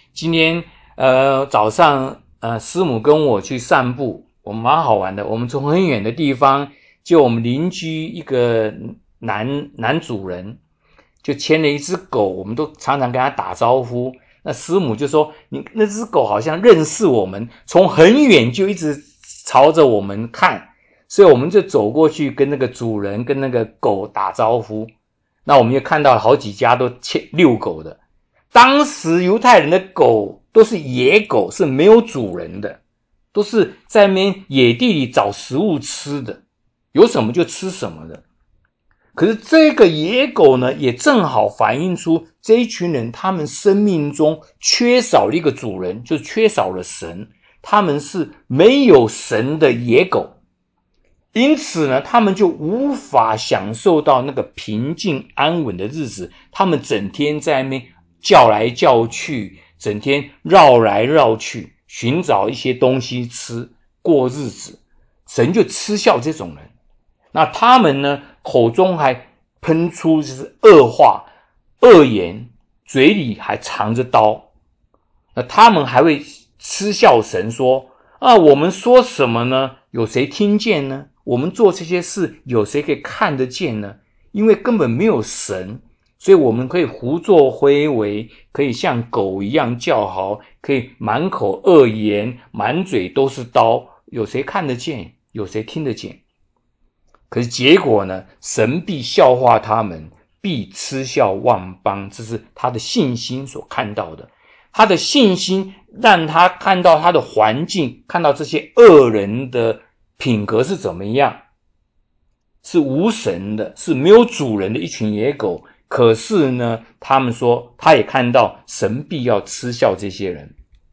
早上师母跟我去散步，我们蛮好玩的。我们从很远的地方，就我们邻居一个男主人就牵了一只狗，我们都常常跟他打招呼。那师母就说，你那只狗好像认识我们，从很远就一直朝着我们看，所以我们就走过去跟那个主人跟那个狗打招呼。那我们也看到好几家都遛狗的。当时犹太人的狗都是野狗，是没有主人的，都是在那边野地里找食物吃的，有什么就吃什么的。可是这个野狗呢，也正好反映出这一群人他们生命中缺少了一个主人，就是缺少了神，他们是没有神的野狗。因此呢，他们就无法享受到那个平静安稳的日子，他们整天在那边叫来叫去，整天绕来绕去，寻找一些东西吃，过日子。神就嗤笑这种人。那他们呢，口中还喷出就是恶话、恶言，嘴里还藏着刀。那他们还会嗤笑神说，我们说什么呢？有谁听见呢？我们做这些事，有谁可以看得见呢？因为根本没有神，所以我们可以胡作非为，可以像狗一样叫嚎，可以满口恶言，满嘴都是刀，有谁看得见？有谁听得见？可是结果呢？神必笑话他们，必嗤笑万邦。这是他的信心所看到的。他的信心让他看到他的环境，看到这些恶人的品格是怎么样，是无神的，是没有主人的一群野狗。可是呢，他们说他也看到神必要嗤笑这些人。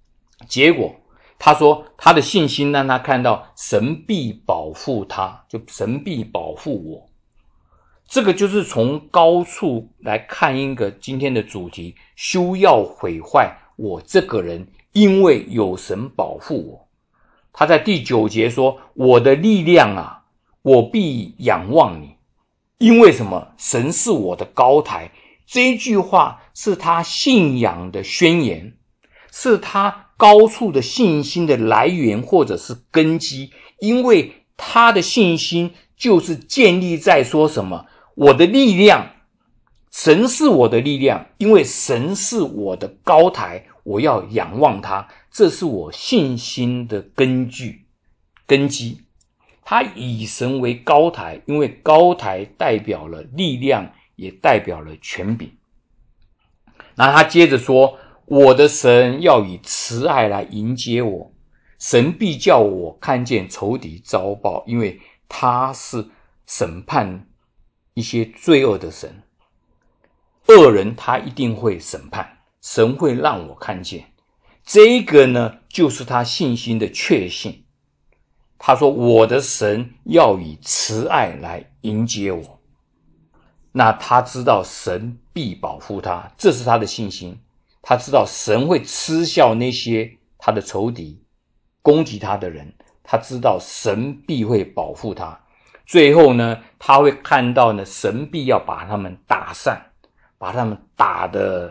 结果他说他的信心让他看到神必保护他，就神必保护我。这个就是从高处来看一个今天的主题，休要毁坏我这个人，因为有神保护我。他在第9节说，我的力量啊，我必仰望你，因为什么？神是我的高台。这一句话是他信仰的宣言，是他高处的信心的来源或者是根基，因为他的信心就是建立在说什么？我的力量，神是我的力量，因为神是我的高台，我要仰望他，这是我信心的根基。他以神为高台，因为高台代表了力量，也代表了权柄。然后他接着说，我的神要以慈爱来迎接我，神必叫我看见仇敌遭报，因为他是审判一些罪恶的神，恶人他一定会审判，神会让我看见。这个呢，就是他信心的确信。他说，我的神要以慈爱来迎接我。那他知道神必保护他，这是他的信心。他知道神会嗤笑那些他的仇敌，攻击他的人，他知道神必会保护他。最后呢，他会看到呢，神必要把他们打散，把他们打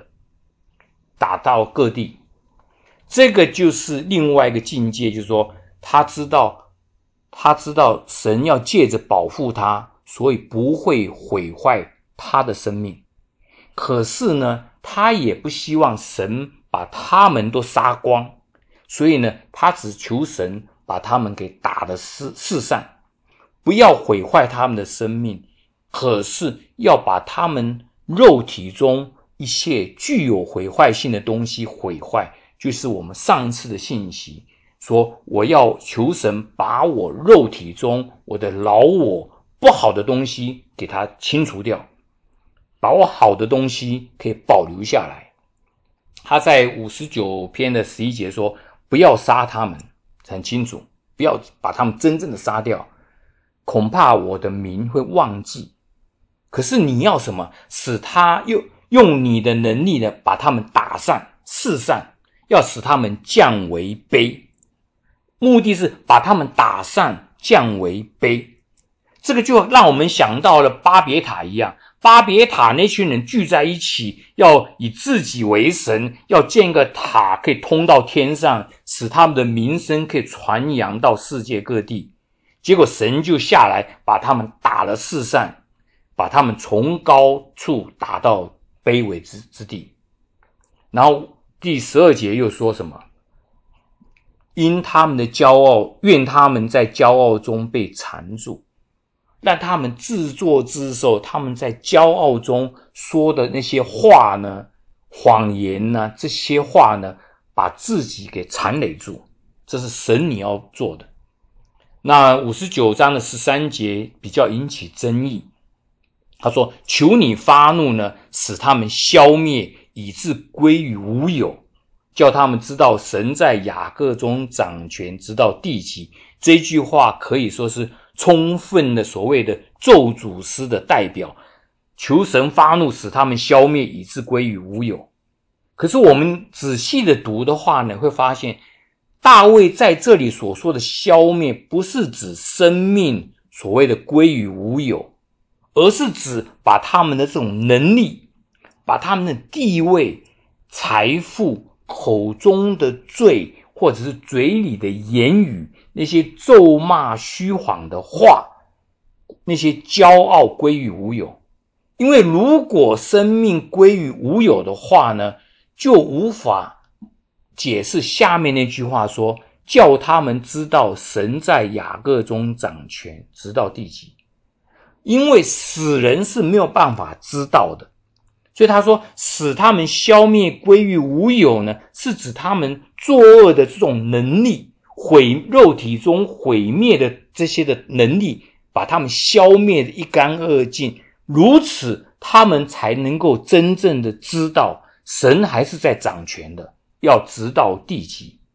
到各地。这个就是另外一个境界，就是说他知道神要借着保护他，所以不会毁坏他的生命。可是呢，他也不希望神把他们都杀光，所以呢，他只求神把他们给打得四散，不要毁坏他们的生命，可是要把他们肉体中一切具有毁坏性的东西毁坏，就是我们上次的信息说，我要求神把我肉体中我的老我不好的东西给它清除掉，把我好的东西可以保留下来。他在59篇的11节说，不要杀他们，很清楚，不要把他们真正的杀掉，恐怕我的民会忘记。可是你要什么？使他用你的能力呢，把他们打散四散，要使他们降为卑。目的是把他们打散降为卑。这个就让我们想到了巴别塔一样，巴别塔那群人聚在一起，要以自己为神，要建个塔可以通到天上，使他们的名声可以传扬到世界各地。结果神就下来把他们打了四散，把他们从高处打到卑微之地。然后第12节又说什么？因他们的骄傲，愿他们在骄傲中被缠住，让他们自作自受。他们在骄傲中说的那些话呢，谎言呢，这些话呢，把自己给缠累住。这是神你要做的。那59章的13节比较引起争议。他说，求你发怒呢，使他们消灭，以致归于无有，叫他们知道神在雅各中掌权直到地极。这句话可以说是充分的所谓的咒诅诗的代表，求神发怒，使他们消灭，以致归于无有。可是我们仔细的读的话呢，会发现大卫在这里所说的消灭，不是指生命所谓的归于无有，而是指把他们的这种能力，把他们的地位、财富、口中的罪，或者是嘴里的言语，那些咒骂虚谎的话，那些骄傲归于无有。因为如果生命归于无有的话呢，就无法解释下面那句话说，叫他们知道神在雅各中掌权直到地极。因为死人是没有办法知道的，所以他说使他们消灭归于无有呢，是指他们作恶的这种能力，肉体中毁灭的这些的能力，把他们消灭得一干二净，如此他们才能够真正的知道神还是在掌权的，要直到地极。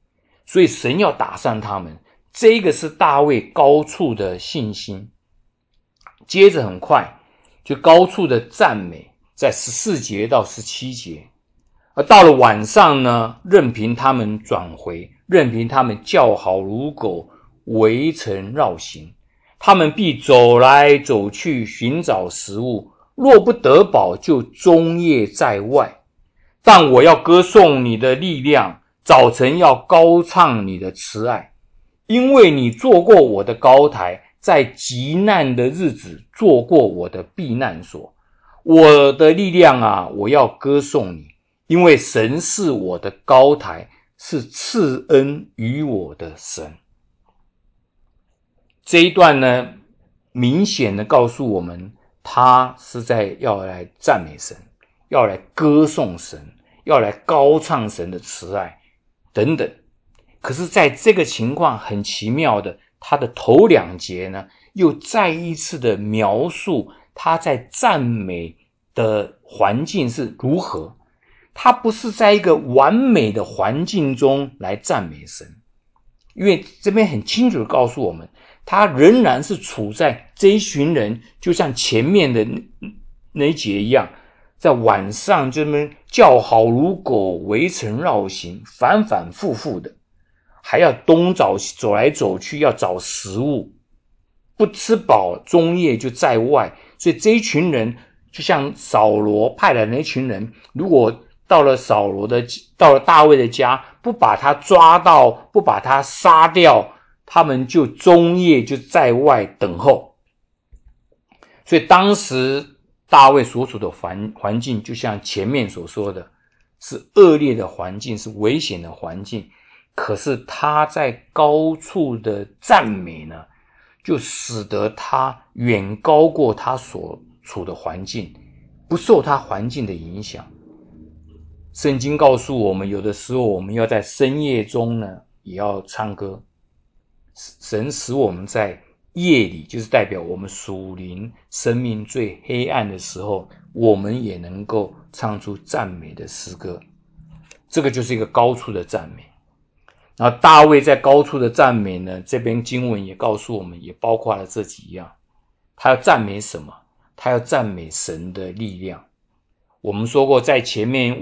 所以神要打散他们。这个是大卫高处的信心。接着很快就高处的赞美，在14节到17节。而到了晚上呢，任凭他们转回，任凭他们叫好如狗，围城绕行，他们必走来走去寻找食物，若不得饱，就终夜在外。但我要歌颂你的力量，早晨要高唱你的慈爱，因为你做过我的高台，在极难的日子做过我的避难所。我的力量啊，我要歌颂你，因为神是我的高台，是赐恩于我的神。这一段呢，明显的告诉我们，他是要来赞美神，要来歌颂神，要来高唱神的慈爱等等。可是在这个情况很奇妙的，他的头2节呢，又再一次的描述他在赞美的环境是如何。他不是在一个完美的环境中来赞美神，因为这边很清楚的告诉我们，他仍然是处在这一群人，就像前面的那一节一样，在晚上这边叫好如狗，围城绕行，反反复复的，还要东走来走去，要找食物，不吃饱，终夜就在外。所以这一群人就像扫罗派来的那群人，如果到了大卫的家，不把他抓到，不把他杀掉，他们就终夜就在外等候。所以当时大卫所处的环境，就像前面所说的，是恶劣的环境，是危险的环境。可是他在高处的赞美呢，就使得他远高过他所处的环境，不受他环境的影响。圣经告诉我们，有的时候我们要在深夜中呢，也要唱歌。神使我们在夜里，就是代表我们属灵生命最黑暗的时候，我们也能够唱出赞美的诗歌。这个就是一个高处的赞美。然后大卫在高处的赞美呢，这边经文也告诉我们，也包括了这几样。他要赞美什么？他要赞美神的力量。我们说过，在前面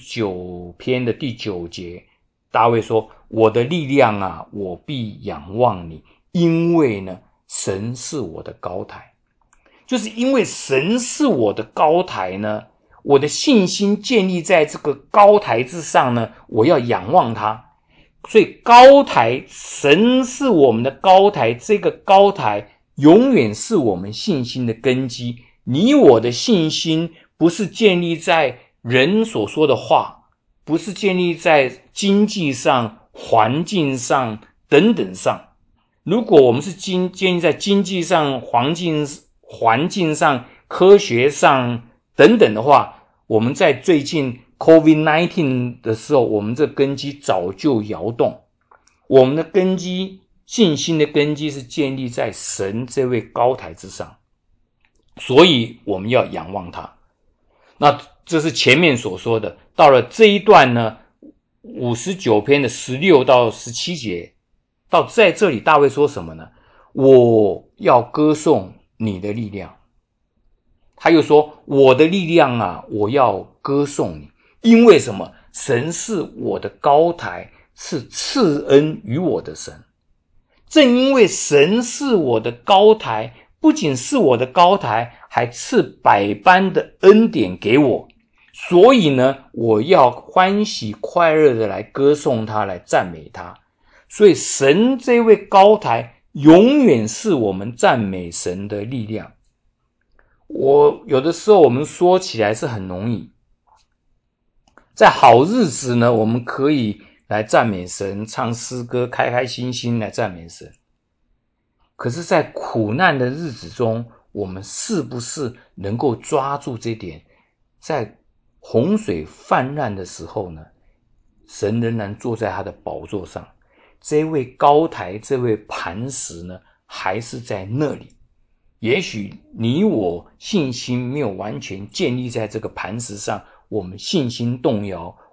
59篇的第9节，大卫说，我的力量啊，我必仰望你，因为呢，神是我的高台。就是因为神是我的高台呢，我的信心建立在这个高台之上呢，我要仰望他。所以高台，神是我们的高台，这个高台永远是我们信心的根基。你我的信心不是建立在人所说的话，不是建立在经济上、环境上等等上。如果我们是建立在经济上、环境上、科学上等等的话，我们在最近 COVID-19 的时候，我们这根基早就摇动。我们的根基，信心的根基是建立在神这位高台之上，所以我们要仰望他。那这是前面所说的。到了这一段呢，59篇的16到17节，到在这里大卫说什么呢？我要歌颂你的力量。他又说，我的力量啊，我要歌颂你，因为什么？神是我的高台，是赐恩于我的神。正因为神是我的高台，不仅是我的高台，还赐百般的恩典给我，所以呢，我要欢喜快乐的来歌颂他，来赞美他。所以神这位高台永远是我们赞美神的力量。有的时候我们说起来是很容易，在好日子呢，我们可以来赞美神，唱诗歌，开开心心来赞美神。可是在苦难的日子中，我们是不是能够抓住这点？在洪水泛滥的时候呢，神仍然坐在他的宝座上，这位高台，这位磐石呢，还是在那里。也许你我信心没有完全建立在这个磐石上，我们信心动摇，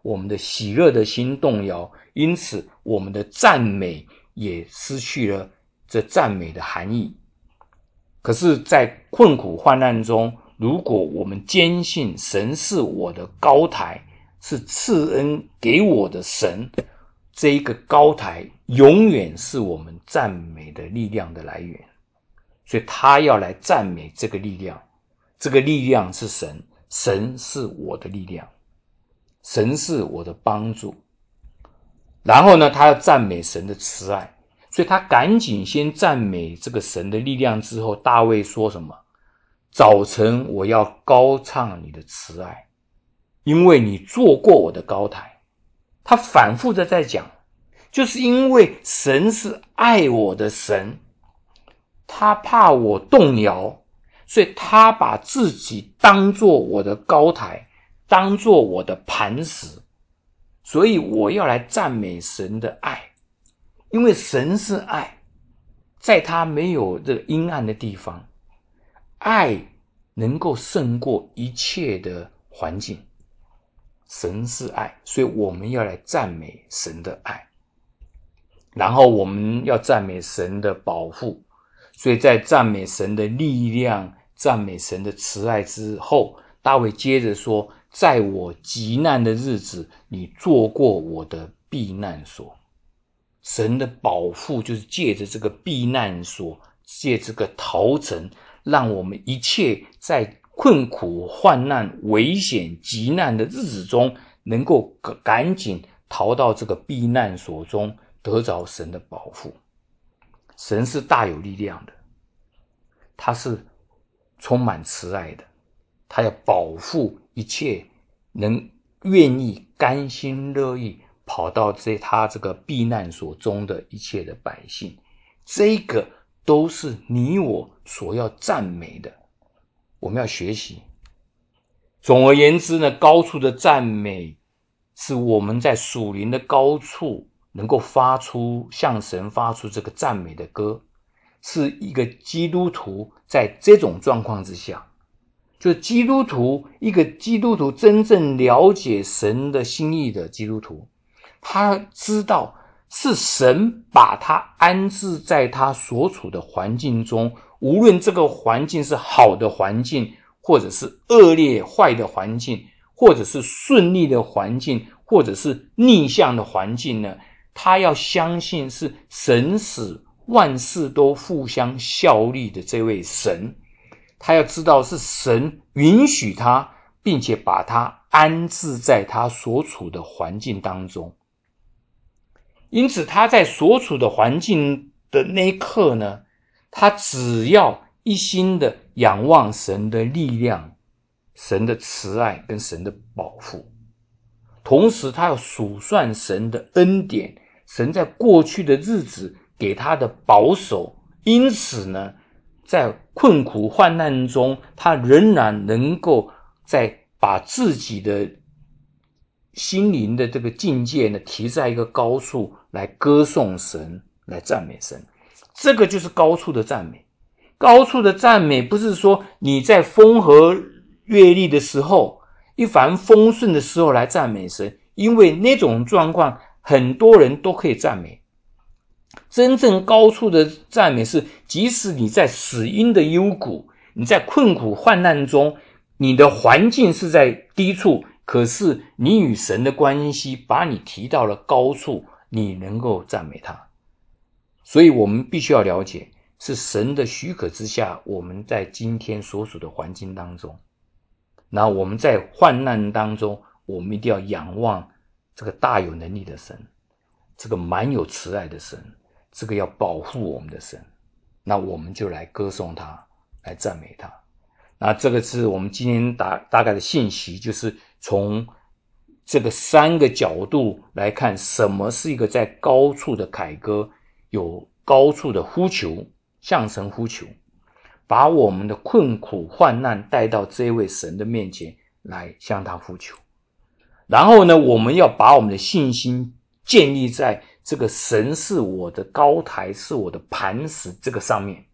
我们的喜乐的心动摇，因此我们的赞美也失去了这赞美的含义。可是在困苦患难中，如果我们坚信神是我的高台，是赐恩给我的神，这一个高台永远是我们赞美的力量的来源。所以他要来赞美这个力量，这个力量是神，神是我的力量，神是我的帮助。然后呢，他要赞美神的慈爱，所以他赶紧先赞美这个神的力量之后，大卫说什么？早晨我要高唱你的慈爱，因为你坐过我的高台。他反复的在讲，就是因为神是爱我的神，他怕我动摇，所以他把自己当作我的高台，当作我的磐石。所以我要来赞美神的爱，因为神是爱，在他没有这个阴暗的地方，爱能够胜过一切的环境。神是爱，所以我们要来赞美神的爱。然后我们要赞美神的保护，所以在赞美神的力量，赞美神的慈爱之后，大卫接着说，在我极难的日子，你做过我的避难所。神的保护就是借着这个避难所，借这个逃城，让我们一切在困苦患难危险极难的日子中，能够赶紧逃到这个避难所中，得着神的保护。神是大有力量的，他是充满慈爱的，他要保护一切能愿意甘心乐意跑到他这个避难所中的一切的百姓。这个都是你我所要赞美的，我们要学习。总而言之呢，高处的赞美是我们在属灵的高处能够向神发出这个赞美的歌，是一个基督徒在这种状况之下，就一个基督徒真正了解神的心意的基督徒，他知道是神把他安置在他所处的环境中，无论这个环境是好的环境，或者是恶劣坏的环境，或者是顺利的环境，或者是逆向的环境呢，他要相信是神使万事都互相效力的这位神，他要知道是神允许他，并且把他安置在他所处的环境当中。因此他在所处的环境的那一刻呢，他只要一心的仰望神的力量，神的慈爱跟神的保护，同时他要数算神的恩典，神在过去的日子给他的保守。因此呢，在困苦患难中，他仍然能够在把自己的心灵的这个境界呢提在一个高处，来歌颂神，来赞美神。这个就是高处的赞美。高处的赞美不是说你在风和月丽的时候，一帆风顺的时候来赞美神，因为那种状况很多人都可以赞美。真正高处的赞美是，即使你在死荫的幽谷，你在困苦患难中，你的环境是在低处，可是你与神的关系把你提到了高处，你能够赞美他。所以我们必须要了解，是神的许可之下，我们在今天所处的环境当中，然后我们在患难当中，我们一定要仰望这个大有能力的神，这个满有慈爱的神，这个要保护我们的神，那我们就来歌颂他，来赞美他。那这个是我们今天大概的信息，就是从这个3个角度来看，什么是一个在高处的凯歌，有高处的呼求，向神呼求，把我们的困苦患难带到这位神的面前来向他呼求。然后呢，我们要把我们的信心建立在这个神是我的高台，是我的磐石这个上面。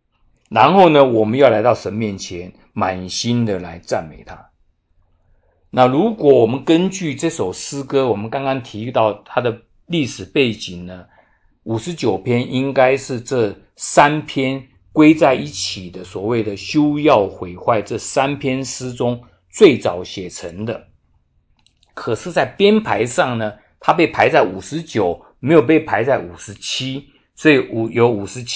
然后呢，我们要来到神面前，满心的来赞美他。 那如果我们根据这首诗歌，我们刚刚提到它的历史背景呢，59篇应该是这3篇归在一起的所谓的休要毁坏这3篇诗中最早写成的。可是在编排上呢，它被排在59，没有被排在57，所以有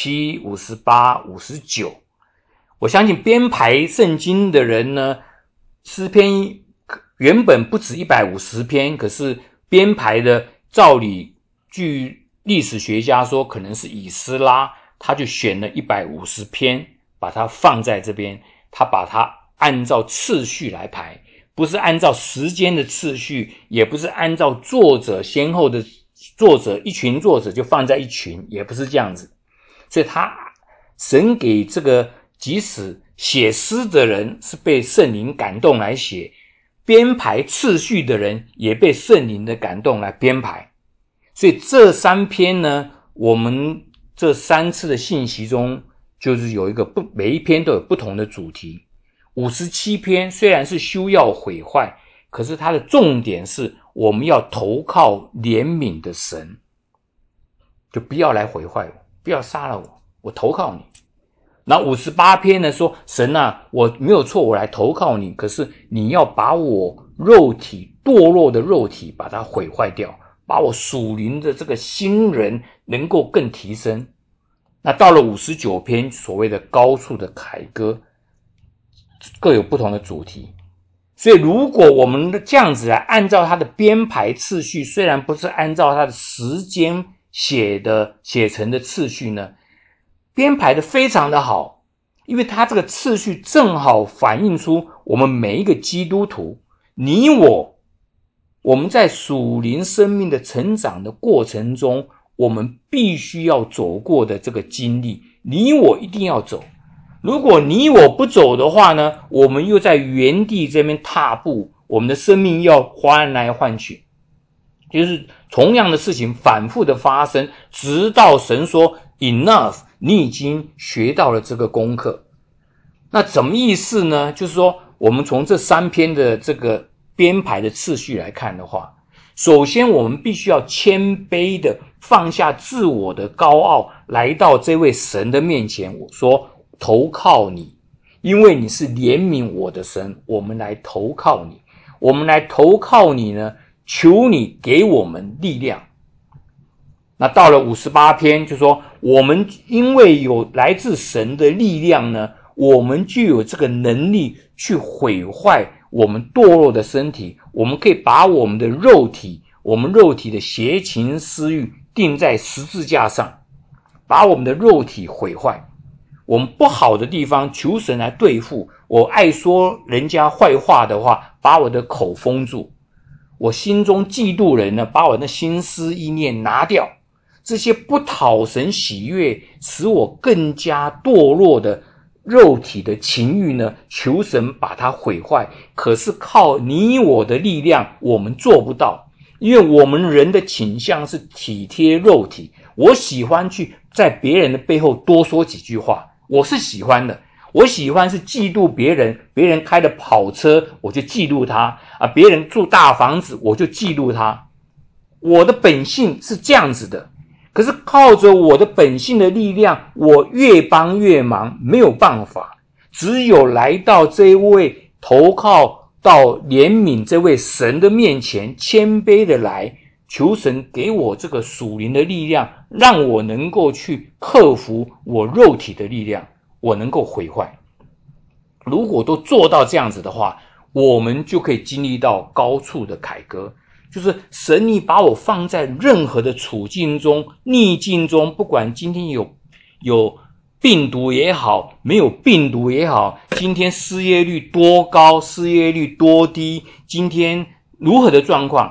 57、58、59。我相信编排圣经的人呢，诗篇原本不止150篇，可是编排的照理，据历史学家说可能是以斯拉，他就选了150篇把它放在这边，他把它按照次序来排，不是按照时间的次序，也不是按照作者先后的作者，一群作者就放在一群，也不是这样子。所以神给这个即使写诗的人是被圣灵感动来写，编排次序的人也被圣灵的感动来编排。所以这3篇呢，我们这3次的信息中就是有一个每一篇都有不同的主题。57篇虽然是休要毁坏，可是它的重点是我们要投靠怜悯的神，就不要来毁坏我，不要杀了我，我投靠你。那58篇呢说，神啊，我没有错，我来投靠你，可是你要把我肉体堕落的肉体把它毁坏掉，把我属灵的这个新人能够更提升。那到了59篇所谓的高处的凯歌，各有不同的主题。所以如果我们这样子来按照它的编排次序，虽然不是按照它的时间写成的次序呢，编排的非常的好，因为它这个次序正好反映出我们每一个基督徒，你我们在属灵生命的成长的过程中，我们必须要走过的这个经历，你我一定要走。如果你我不走的话呢，我们又在原地这边踏步，我们的生命要换来换去，就是同样的事情反复的发生，直到神说 enough， 你已经学到了这个功课。那怎么意思呢？就是说我们从这3篇的这个编排的次序来看的话，首先我们必须要谦卑的放下自我的高傲，来到这位神的面前，我说投靠你，因为你是怜悯我的神，我们来投靠你。我们来投靠你呢，求你给我们力量。那到了58篇就说，我们因为有来自神的力量呢，我们就有这个能力去毁坏我们堕落的身体，我们可以把我们的肉体的邪情私欲钉在十字架上，把我们的肉体毁坏。我们不好的地方求神来对付，我爱说人家坏话的话，把我的口封住，我心中嫉妒人呢，把我的心思意念拿掉，这些不讨神喜悦，使我更加堕落的肉体的情欲呢，求神把它毁坏。可是靠你我的力量我们做不到，因为我们人的倾向是体贴肉体，我喜欢去在别人的背后多说几句话，我是喜欢的。我喜欢是嫉妒别人，别人开的跑车我就嫉妒他啊，别人住大房子我就嫉妒他。我的本性是这样子的，可是靠着我的本性的力量，我越帮越忙，没有办法。只有来到这位投靠到怜悯这位神的面前，谦卑的来求神给我这个属灵的力量，让我能够去克服我肉体的力量，我能够毁坏。如果都做到这样子的话，我们就可以经历到高处的凯歌，就是神你把我放在任何的处境中，逆境中，不管今天有病毒也好，没有病毒也好，今天失业率多高，失业率多低，今天如何的状况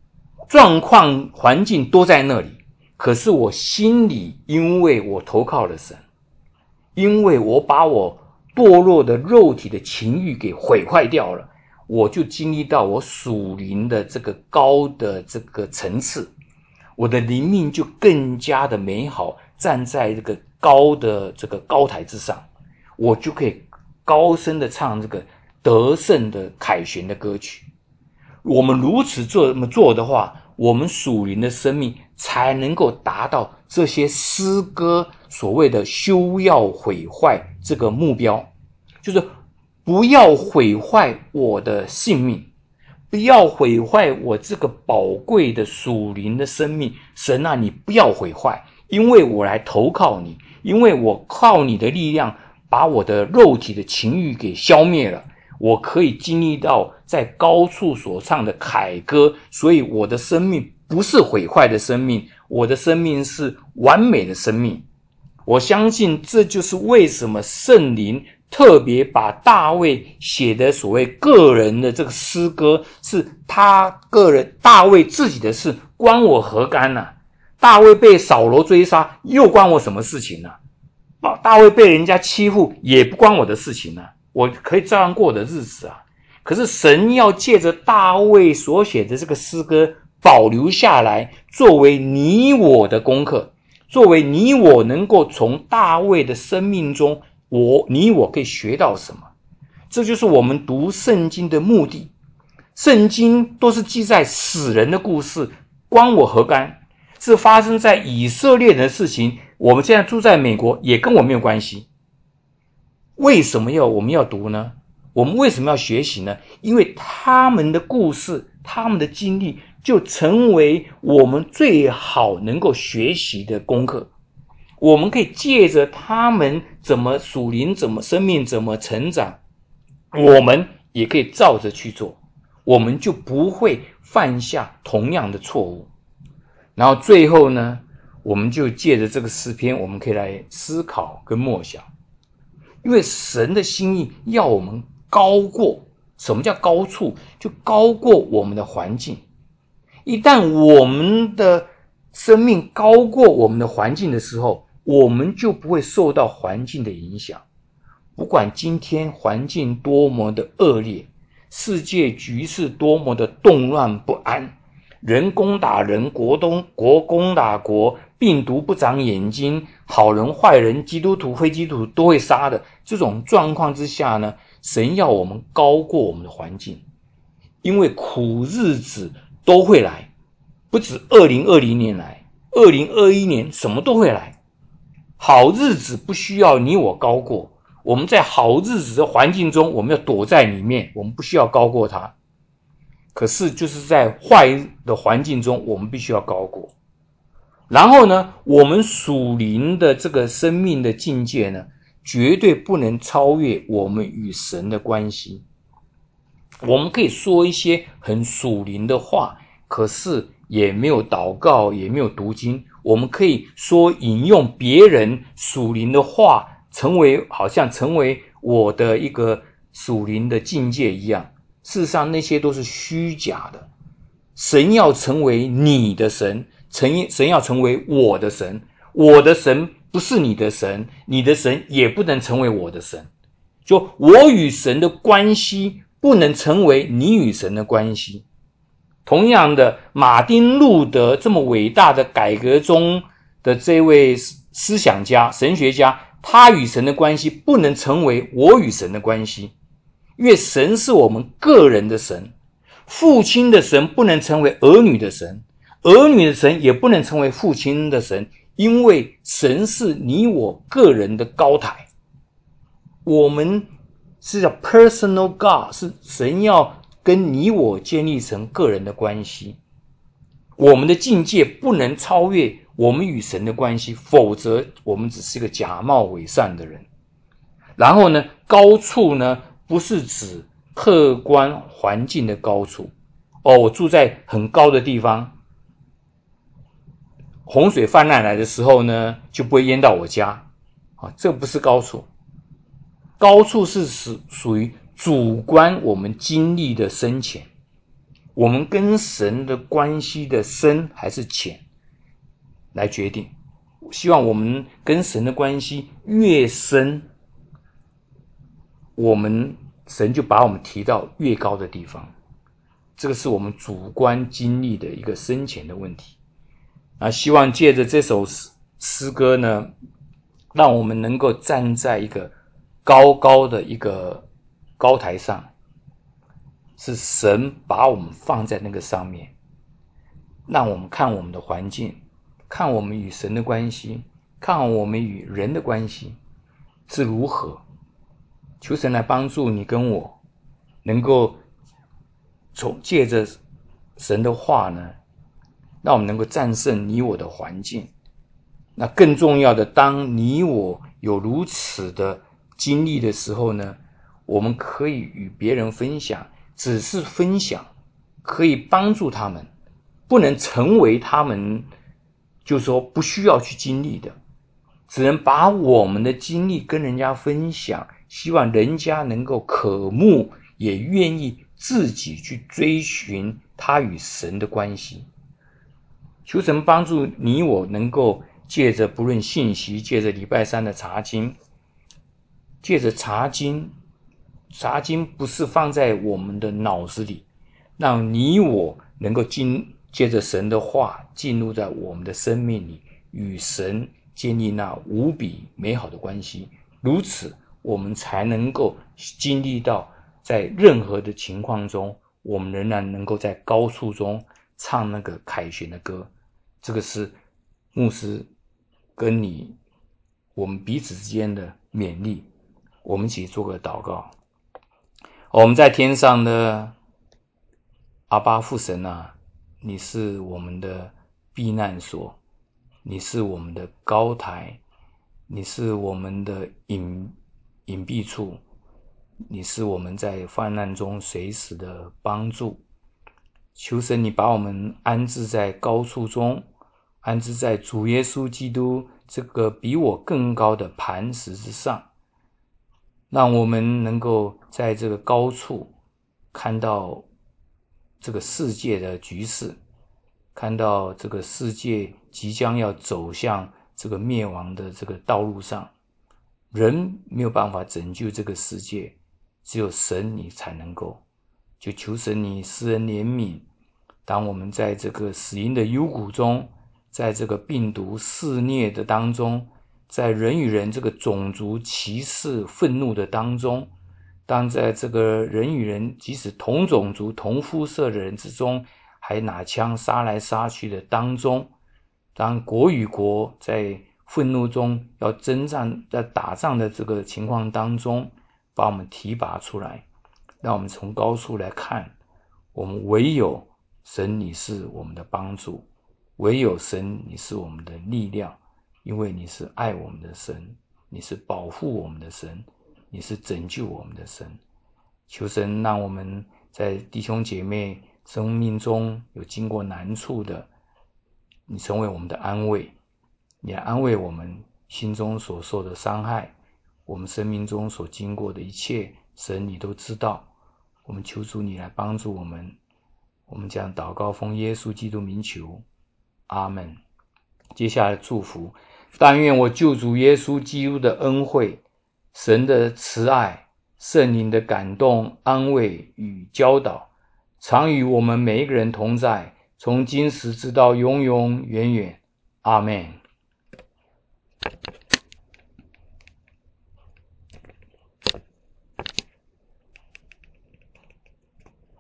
环境都在那里，可是我心里因为我投靠了神，因为我把我堕落的肉体的情欲给毁坏掉了，我就经历到我属灵的这个高的这个层次，我的灵命就更加的美好，站在这个高的这个高台之上，我就可以高声的唱这个得胜的凯旋的歌曲。 我们如此这么做的话，我们属灵的生命才能够达到这些诗歌所谓的休要毁坏这个目标，就是不要毁坏我的性命，不要毁坏我这个宝贵的属灵的生命。神啊，你不要毁坏，因为我来投靠你，因为我靠你的力量把我的肉体的情欲给消灭了，我可以经历到在高处所唱的凯歌，所以我的生命不是毁坏的生命，我的生命是完美的生命。我相信这就是为什么圣灵特别把大卫写的所谓个人的这个诗歌，是他个人大卫自己的事，关我何干呢？大卫被扫罗追杀，又关我什么事情呢？大卫被人家欺负，也不关我的事情呢，我可以照样过的日子啊。可是神要借着大卫所写的这个诗歌保留下来，作为你我的功课，作为你我能够从大卫的生命中，你我可以学到什么。这就是我们读圣经的目的。圣经都是记载死人的故事，关我何干？是发生在以色列人的事情，我们现在住在美国也跟我没有关系。为什么我们要读呢？我们为什么要学习呢？因为他们的故事，他们的经历就成为我们最好能够学习的功课。我们可以借着他们怎么属灵，怎么生命，怎么成长，我们也可以照着去做，我们就不会犯下同样的错误。然后最后呢，我们就借着这个诗篇，我们可以来思考跟默想。因为神的心意要我们高过，什么叫高处？就高过我们的环境。一旦我们的生命高过我们的环境的时候，我们就不会受到环境的影响。不管今天环境多么的恶劣，世界局势多么的动乱不安，人攻打人，国攻打国，病毒不长眼睛，好人坏人，基督徒非基督徒都会杀的这种状况之下呢，神要我们高过我们的环境。因为苦日子都会来，不止2020年来，2021年什么都会来。好日子不需要你我高过，我们在好日子的环境中，我们要躲在里面，我们不需要高过它。可是就是在坏的环境中，我们必须要高过。然后呢，我们属灵的这个生命的境界呢，绝对不能超越我们与神的关系。我们可以说一些很属灵的话，可是也没有祷告，也没有读经。我们可以说引用别人属灵的话，好像成为我的一个属灵的境界一样。事实上那些都是虚假的。神要成为你的神，神要成为我的神，我的神不是你的神，你的神也不能成为我的神。就我与神的关系不能成为你与神的关系。同样的，马丁路德这么伟大的改革中的这位思想家、神学家，他与神的关系不能成为我与神的关系。因为神是我们个人的神，父亲的神不能成为儿女的神，儿女的神也不能成为父亲的神，因为神是你我个人的高台。我们是叫 personal God， 是神要跟你我建立成个人的关系。我们的境界不能超越我们与神的关系，否则我们只是一个假冒伪善的人。然后呢，高处呢，不是指客观环境的高处。我住在很高的地方，洪水泛滥来的时候呢，就不会淹到我家。这不是高处。高处是属于主观我们经历的深浅，我们跟神的关系的深还是浅来决定。希望我们跟神的关系越深，神就把我们提到越高的地方。这个是我们主观经历的一个深浅的问题。希望借着这首诗歌呢，让我们能够站在一个高高的一个高台上， 是神把我们放在那个上面，让我们看我们的环境，看我们与神的关系，看我们与人的关系是如何。求神来帮助你跟我，能够借着神的话呢，让我们能够战胜你我的环境。那更重要的，当你我有如此的经历的时候呢，我们可以与别人分享，只是分享，可以帮助他们，不能成为他们就是说不需要去经历的，只能把我们的经历跟人家分享，希望人家能够渴慕，也愿意自己去追寻他与神的关系。求神帮助你我能够借着不论信息，借着礼拜三的查经，借着查经不是放在我们的脑子里，让你我能够借着神的话进入在我们的生命里，与神建立那无比美好的关系。如此我们才能够经历到在任何的情况中，我们仍然能够在高处中唱那个凯旋的歌。这个是牧师跟你我们彼此之间的勉励。我们一起做个祷告。我们在天上的阿爸父神啊，你是我们的避难所，你是我们的高台，你是我们的隐蔽处，你是我们在患难中随时的帮助。求神你把我们安置在高处中，安置在主耶稣基督这个比我更高的磐石之上，让我们能够在这个高处看到这个世界的局势，看到这个世界即将要走向这个灭亡的这个道路上，人没有办法拯救这个世界，只有神你才能够。就求神你施恩怜悯，当我们在这个死荫的幽谷中，在这个病毒肆虐的当中，在人与人这个种族歧视愤怒的当中，当在这个人与人即使同种族同肤色的人之中还拿枪杀来杀去的当中，当国与国在愤怒中要征战在打仗的这个情况当中，把我们提拔出来，让我们从高处来看，我们唯有神你是我们的帮助，唯有神你是我们的力量，因为你是爱我们的神，你是保护我们的神，你是拯救我们的神。求神让我们在弟兄姐妹生命中有经过难处的，你成为我们的安慰，你来安慰我们心中所受的伤害，我们生命中所经过的一切，神你都知道。我们求主你来帮助我们，我们将祷告奉耶稣基督名求，阿们。接下来祝福，但愿我救主耶稣基督的恩惠，神的慈爱，圣灵的感动、安慰与教导，常与我们每一个人同在，从今时直到永永远远。阿们。